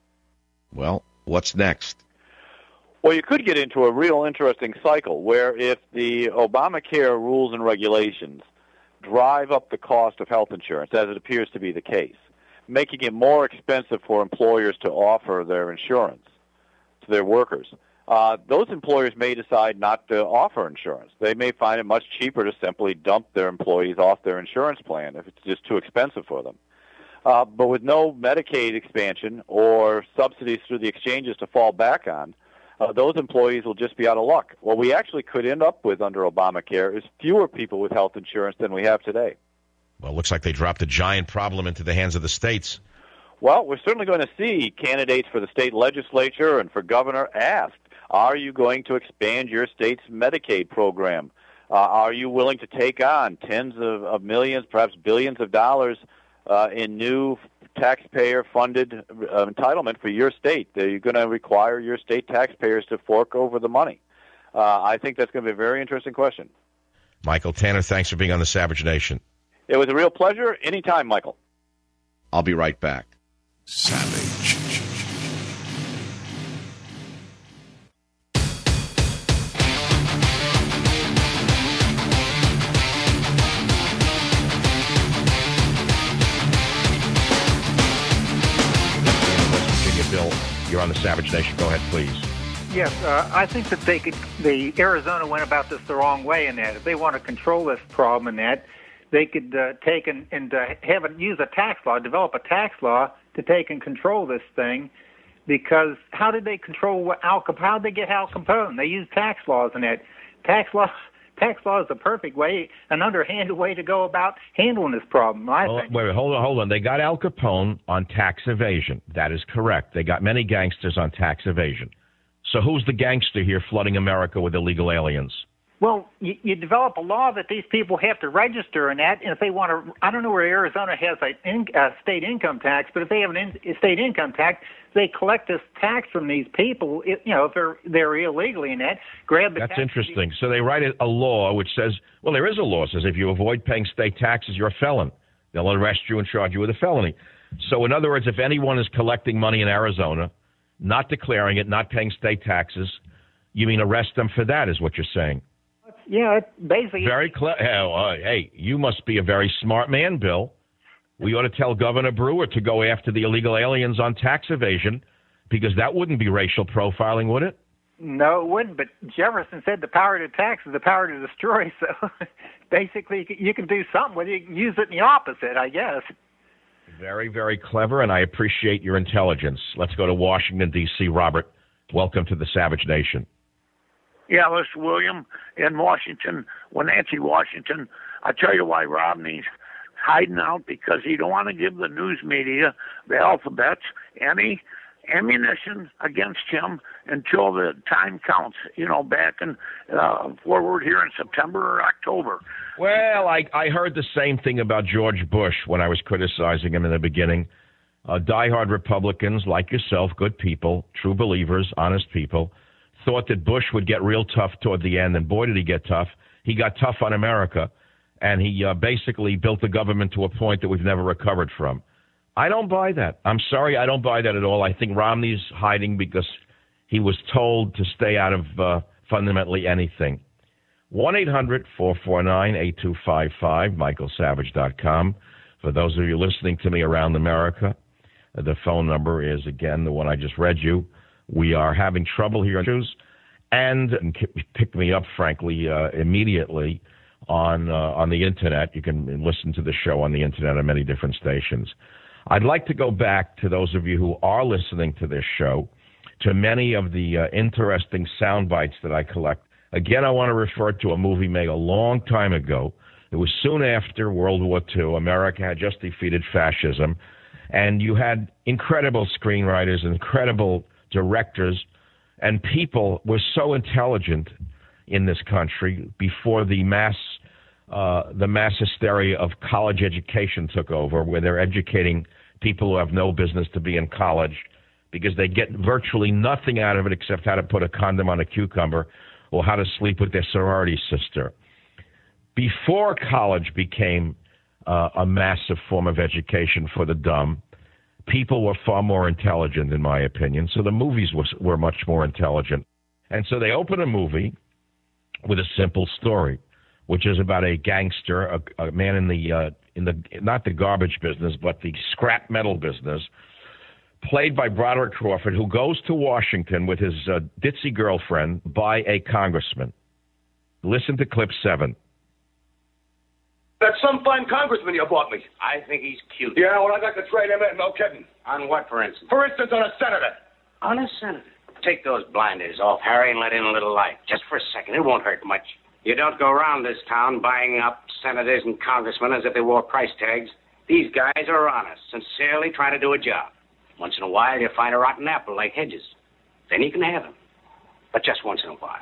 Well, what's next? Well, you could get into a real interesting cycle where if the Obamacare rules and regulations drive up the cost of health insurance, as it appears to be the case, making it more expensive for employers to offer their insurance to their workers, those employers may decide not to offer insurance. They may find it much cheaper to simply dump their employees off their insurance plan if it's just too expensive for them. But with no Medicaid expansion or subsidies through the exchanges to fall back on, those employees will just be out of luck. What we actually could end up with under Obamacare is fewer people with health insurance than we have today. Well, it looks like they dropped a giant problem into the hands of the states. Well, we're certainly going to see candidates for the state legislature and for governor asked, are you going to expand your state's Medicaid program? Are you willing to take on tens of millions, perhaps billions of dollars in new taxpayer-funded entitlement for your state? Are you going to require your state taxpayers to fork over the money? I think that's going to be a very interesting question. Michael Tanner, thanks for being on the Savage Nation. It was a real pleasure. Anytime, Michael. I'll be right back. Savage. Bill, you're on the Savage Nation. Go ahead, please. Yes, I think that the Arizona went about this the wrong way in that. If they want to control this problem in that, they could take and use a tax law, develop a tax law to take and control this thing. Because how did they control Al Capone? How did they get Al Capone? They used tax laws in that. Tax law is the perfect way, an underhanded way to go about handling this problem, I think. Wait, hold on. They got Al Capone on tax evasion. That is correct. They got many gangsters on tax evasion. So who's the gangster here flooding America with illegal aliens? Well, you develop a law that these people have to register in that, and if they want to, I don't know where Arizona has a state income tax, but if they have a state income tax, they collect this tax from these people. If they're illegally in that, grab the. That's tax. interesting. So they write a law which says, well, there is a law that says if you avoid paying state taxes, you're a felon. They'll arrest you and charge you with a felony. So in other words, if anyone is collecting money in Arizona, not declaring it, not paying state taxes, you mean arrest them for that, is what you're saying? Yeah, basically. Very clever. Hey, you must be a very smart man, Bill. We ought to tell Governor Brewer to go after the illegal aliens on tax evasion, because that wouldn't be racial profiling, would it? No, it wouldn't. But Jefferson said the power to tax is the power to destroy. So basically, you can do something with it. You can use it in the opposite, I guess. Very, very clever, and I appreciate your intelligence. Let's go to Washington, D.C. Robert, welcome to the Savage Nation. Yeah, this is William in Washington. Wenatchee, Washington. I tell you why Romney's hiding out, because he don't want to give the news media, the alphabets, any ammunition against him until the time counts, back in forward here in September or October. Well, I heard the same thing about George Bush when I was criticizing him in the beginning. Diehard Republicans like yourself, good people, true believers, honest people, thought that Bush would get real tough toward the end, and boy, did he get tough. He got tough on America, and he basically built the government to a point that we've never recovered from. I don't buy that. I'm sorry, I don't buy that at all. I think Romney's hiding because he was told to stay out of fundamentally anything. 1-800-449-8255, michaelsavage.com. For those of you listening to me around America, the phone number is, again, the one I just read you. We are having trouble here, and pick me up, frankly, immediately on the Internet. You can listen to the show on the Internet on many different stations. I'd like to go back to those of you who are listening to this show, to many of the interesting sound bites that I collect. Again, I want to refer to a movie made a long time ago. It was soon after World War II. America had just defeated fascism, and you had incredible screenwriters, incredible directors, and people were so intelligent in this country before the mass hysteria of college education took over, where they're educating people who have no business to be in college because they get virtually nothing out of it except how to put a condom on a cucumber or how to sleep with their sorority sister. Before college became a massive form of education for the dumb, people were far more intelligent, in my opinion, so the movies were much more intelligent. And so they open a movie with a simple story, which is about a gangster, a man in the not the garbage business, but the scrap metal business, played by Broderick Crawford, who goes to Washington with his ditzy girlfriend by a congressman. Listen to clip 7. That's some fine congressman you bought me. I think he's cute. Yeah, well, I'd like to trade him in, no kidding. On what, for instance? For instance, on a senator. On a senator? Take those blinders off, Harry, and let in a little light. Just for a second. It won't hurt much. You don't go around this town buying up senators and congressmen as if they wore price tags. These guys are honest, sincerely trying to do a job. Once in a while, you find a rotten apple like Hedges. Then you can have him. But just once in a while.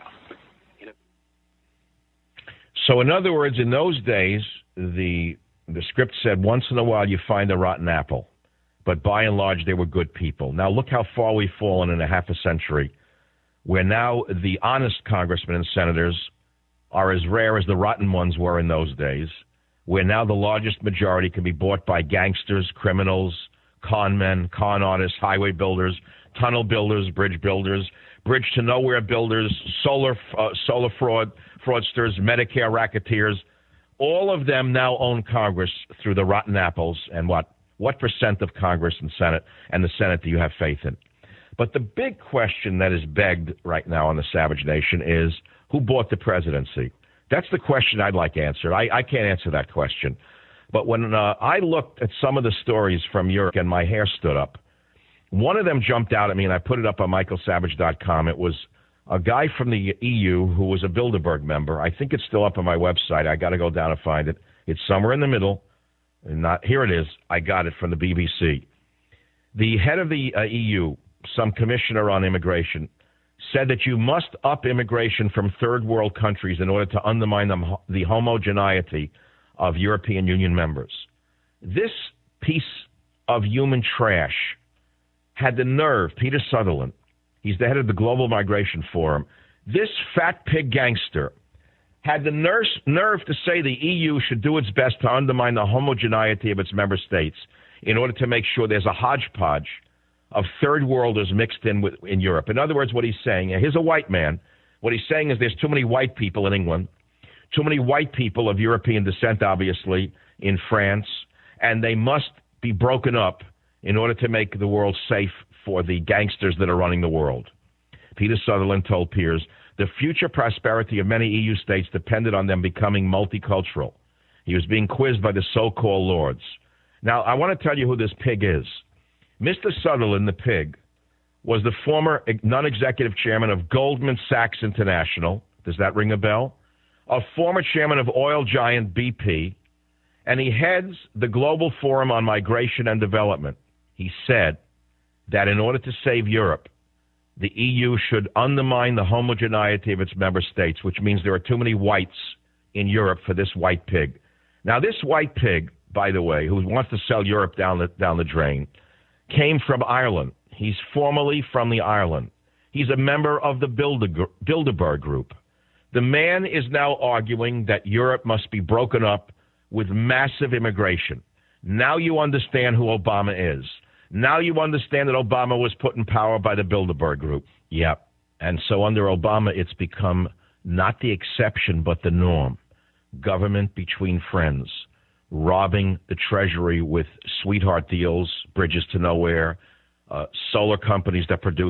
So, in other words, in those days, the script said once in a while you find a rotten apple. But by and large, they were good people. Now, look how far we've fallen in a half a century, where now the honest congressmen and senators are as rare as the rotten ones were in those days, where now the largest majority can be bought by gangsters, criminals, con men, con artists, highway builders, tunnel builders, bridge to nowhere builders, solar fraudsters, Medicare racketeers. All of them now own Congress through the rotten apples. And what percent of Congress and the Senate do you have faith in? But the big question that is begged right now on the Savage Nation is, who bought the presidency? That's the question I'd like answered. I can't answer that question. But when I looked at some of the stories from Europe and my hair stood up, one of them jumped out at me, and I put it up on michaelsavage.com. It was a guy from the EU who was a Bilderberg member. I think it's still up on my website. I got to go down and find it. It's somewhere in the middle. Here it is. I got it from the BBC. The head of the EU, some commissioner on immigration, said that you must up immigration from third world countries in order to undermine the homogeneity of European Union members. This piece of human trash had the nerve, Peter Sutherland, he's the head of the Global Migration Forum, this fat pig gangster had the nerve to say the EU should do its best to undermine the homogeneity of its member states in order to make sure there's a hodgepodge of third worlders mixed in Europe. In other words, what he's saying, and here's a white man, what he's saying is there's too many white people in England, too many white people of European descent, obviously, in France, and they must be broken up in order to make the world safe for the gangsters that are running the world. Peter Sutherland told peers, the future prosperity of many EU states depended on them becoming multicultural. He was being quizzed by the so-called lords. Now, I want to tell you who this pig is. Mr. Sutherland, the pig, was the former non-executive chairman of Goldman Sachs International. Does that ring a bell? A former chairman of oil giant BP. And he heads the Global Forum on Migration and Development. He said that in order to save Europe, the EU should undermine the homogeneity of its member states, which means there are too many whites in Europe for this white pig. Now, this white pig, by the way, who wants to sell Europe down the drain, came from Ireland. He's formerly from the Ireland. He's a member of the Bilderberg Group. The man is now arguing that Europe must be broken up with massive immigration. Now you understand who Obama is. Now you understand that Obama was put in power by the Bilderberg Group. Yep. And so under Obama, it's become not the exception, but the norm. Government between friends, robbing the Treasury with sweetheart deals, bridges to nowhere, solar companies that produce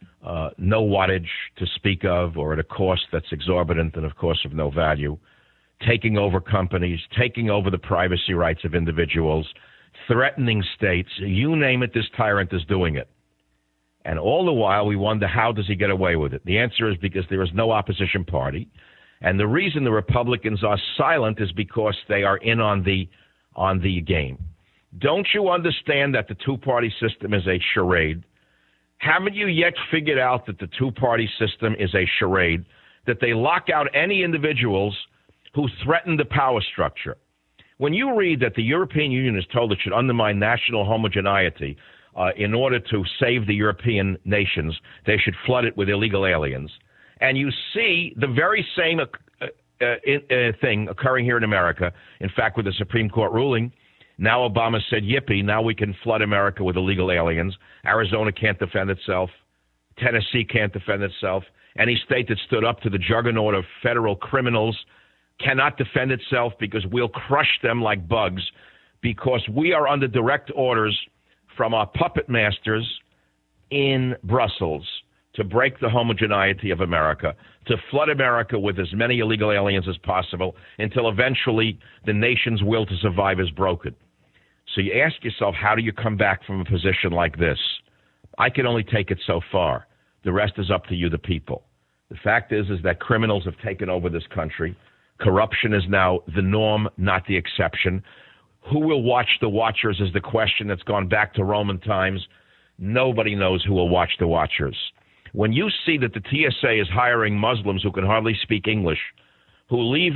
no wattage to speak of or at a cost that's exorbitant and, of course, of no value, taking over companies, taking over the privacy rights of individuals, threatening states. You name it, this tyrant is doing it. And all the while, we wonder, how does he get away with it? The answer is because there is no opposition party. And the reason the Republicans are silent is because they are in on the game. Don't you understand that the two-party system is a charade? Haven't you yet figured out that the two-party system is a charade, that they lock out any individuals who threaten the power structure? When you read that the European Union is told it should undermine national homogeneity in order to save the European nations, they should flood it with illegal aliens, and you see the very same thing occurring here in America, in fact, with the Supreme Court ruling, now Obama said, yippee, now we can flood America with illegal aliens. Arizona can't defend itself. Tennessee can't defend itself. Any state that stood up to the juggernaut of federal criminals cannot defend itself because we'll crush them like bugs, because we are under direct orders from our puppet masters in Brussels to break the homogeneity of America, to flood America with as many illegal aliens as possible until eventually the nation's will to survive is broken. So you ask yourself, how do you come back from a position like this? I can only take it so far. The rest is up to you, the people. The fact is that criminals have taken over this country. Corruption is now the norm, not the exception. Who will watch the watchers is the question that's gone back to Roman times. Nobody knows who will watch the watchers. When you see that the TSA is hiring Muslims who can hardly speak English, who leave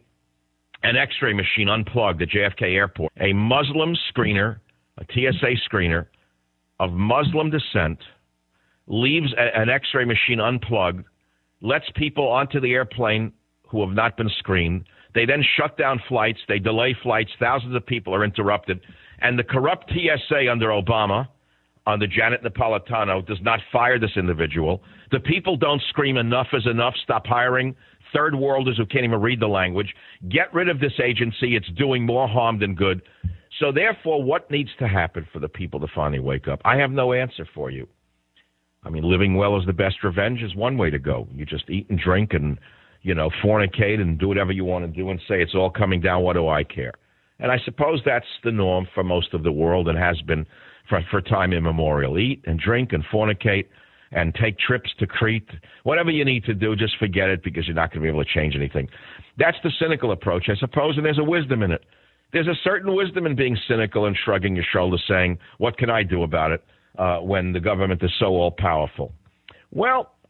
an X-ray machine unplugged at JFK Airport, a Muslim screener, a TSA screener of Muslim descent, leaves an X-ray machine unplugged, lets people onto the airplane who have not been screened. They then shut down flights. They delay flights. Thousands of people are interrupted. And the corrupt TSA under Obama, under Janet Napolitano, does not fire this individual. The people don't scream, enough is enough, stop hiring third worlders who can't even read the language. Get rid of this agency. It's doing more harm than good. So therefore, what needs to happen for the people to finally wake up? I have no answer for you. I mean, living well is the best revenge is one way to go. You just eat and drink and, fornicate and do whatever you want to do and say it's all coming down. What do I care? And I suppose that's the norm for most of the world and has been for time immemorial. Eat and drink and fornicate and take trips to Crete. Whatever you need to do, just forget it because you're not going to be able to change anything. That's the cynical approach, I suppose, and there's a wisdom in it. There's a certain wisdom in being cynical and shrugging your shoulders saying, what can I do about it when the government is so all-powerful? Well,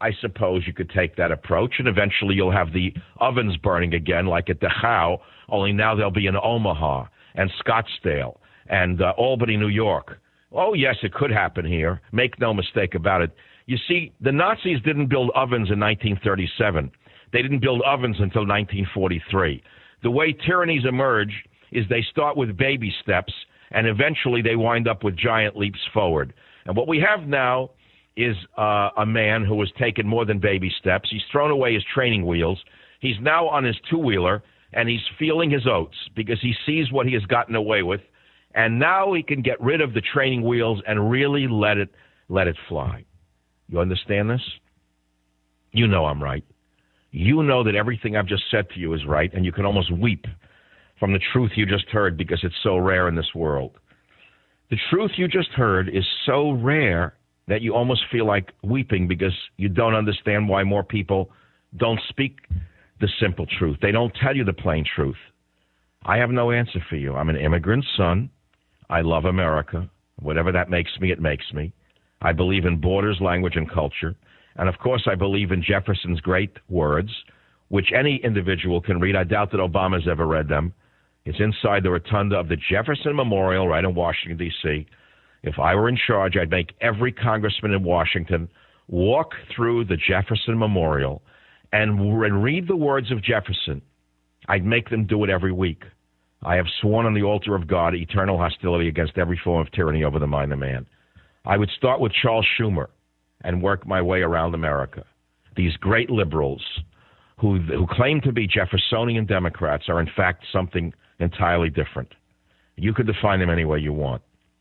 I suppose you could take that approach, and eventually you'll have the ovens burning again, like at Dachau, only now they'll be in Omaha and Scottsdale and Albany, New York. Oh, yes, it could happen here. Make no mistake about it. You see, the Nazis didn't build ovens in 1937. They didn't build ovens until 1943. The way tyrannies emerge is they start with baby steps, and eventually they wind up with giant leaps forward. And what we have now is a man who has taken more than baby steps. He's thrown away his training wheels. He's now on his two-wheeler, and he's feeling his oats because he sees what he has gotten away with. And now he can get rid of the training wheels and really let it fly. You understand this? You know I'm right. You know that everything I've just said to you is right, and you can almost weep from the truth you just heard because it's so rare in this world. The truth you just heard is so rare that you almost feel like weeping because you don't understand why more people don't speak the simple truth. They don't tell you the plain truth. I have no answer for you. I'm an immigrant son. I love America. Whatever that makes me, it makes me. I believe in borders, language, and culture. And, of course, I believe in Jefferson's great words, which any individual can read. I doubt that Obama's ever read them. It's inside the rotunda of the Jefferson Memorial right in Washington, D.C. If I were in charge, I'd make every congressman in Washington walk through the Jefferson Memorial and read the words of Jefferson. I'd make them do it every week. I have sworn on the altar of God eternal hostility against every form of tyranny over the mind of man. I would start with Charles Schumer and work my way around America. These great liberals who claim to be Jeffersonian Democrats are in fact something entirely different. You could define them any way you want.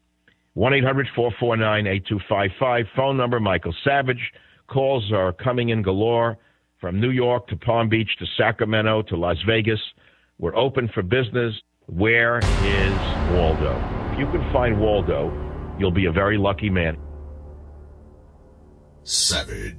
1-800-449-8255. Phone number, Michael Savage. Calls are coming in galore from New York to Palm Beach to Sacramento to Las Vegas. We're open for business. Where is Waldo? If you can find Waldo, you'll be a very lucky man. Savage.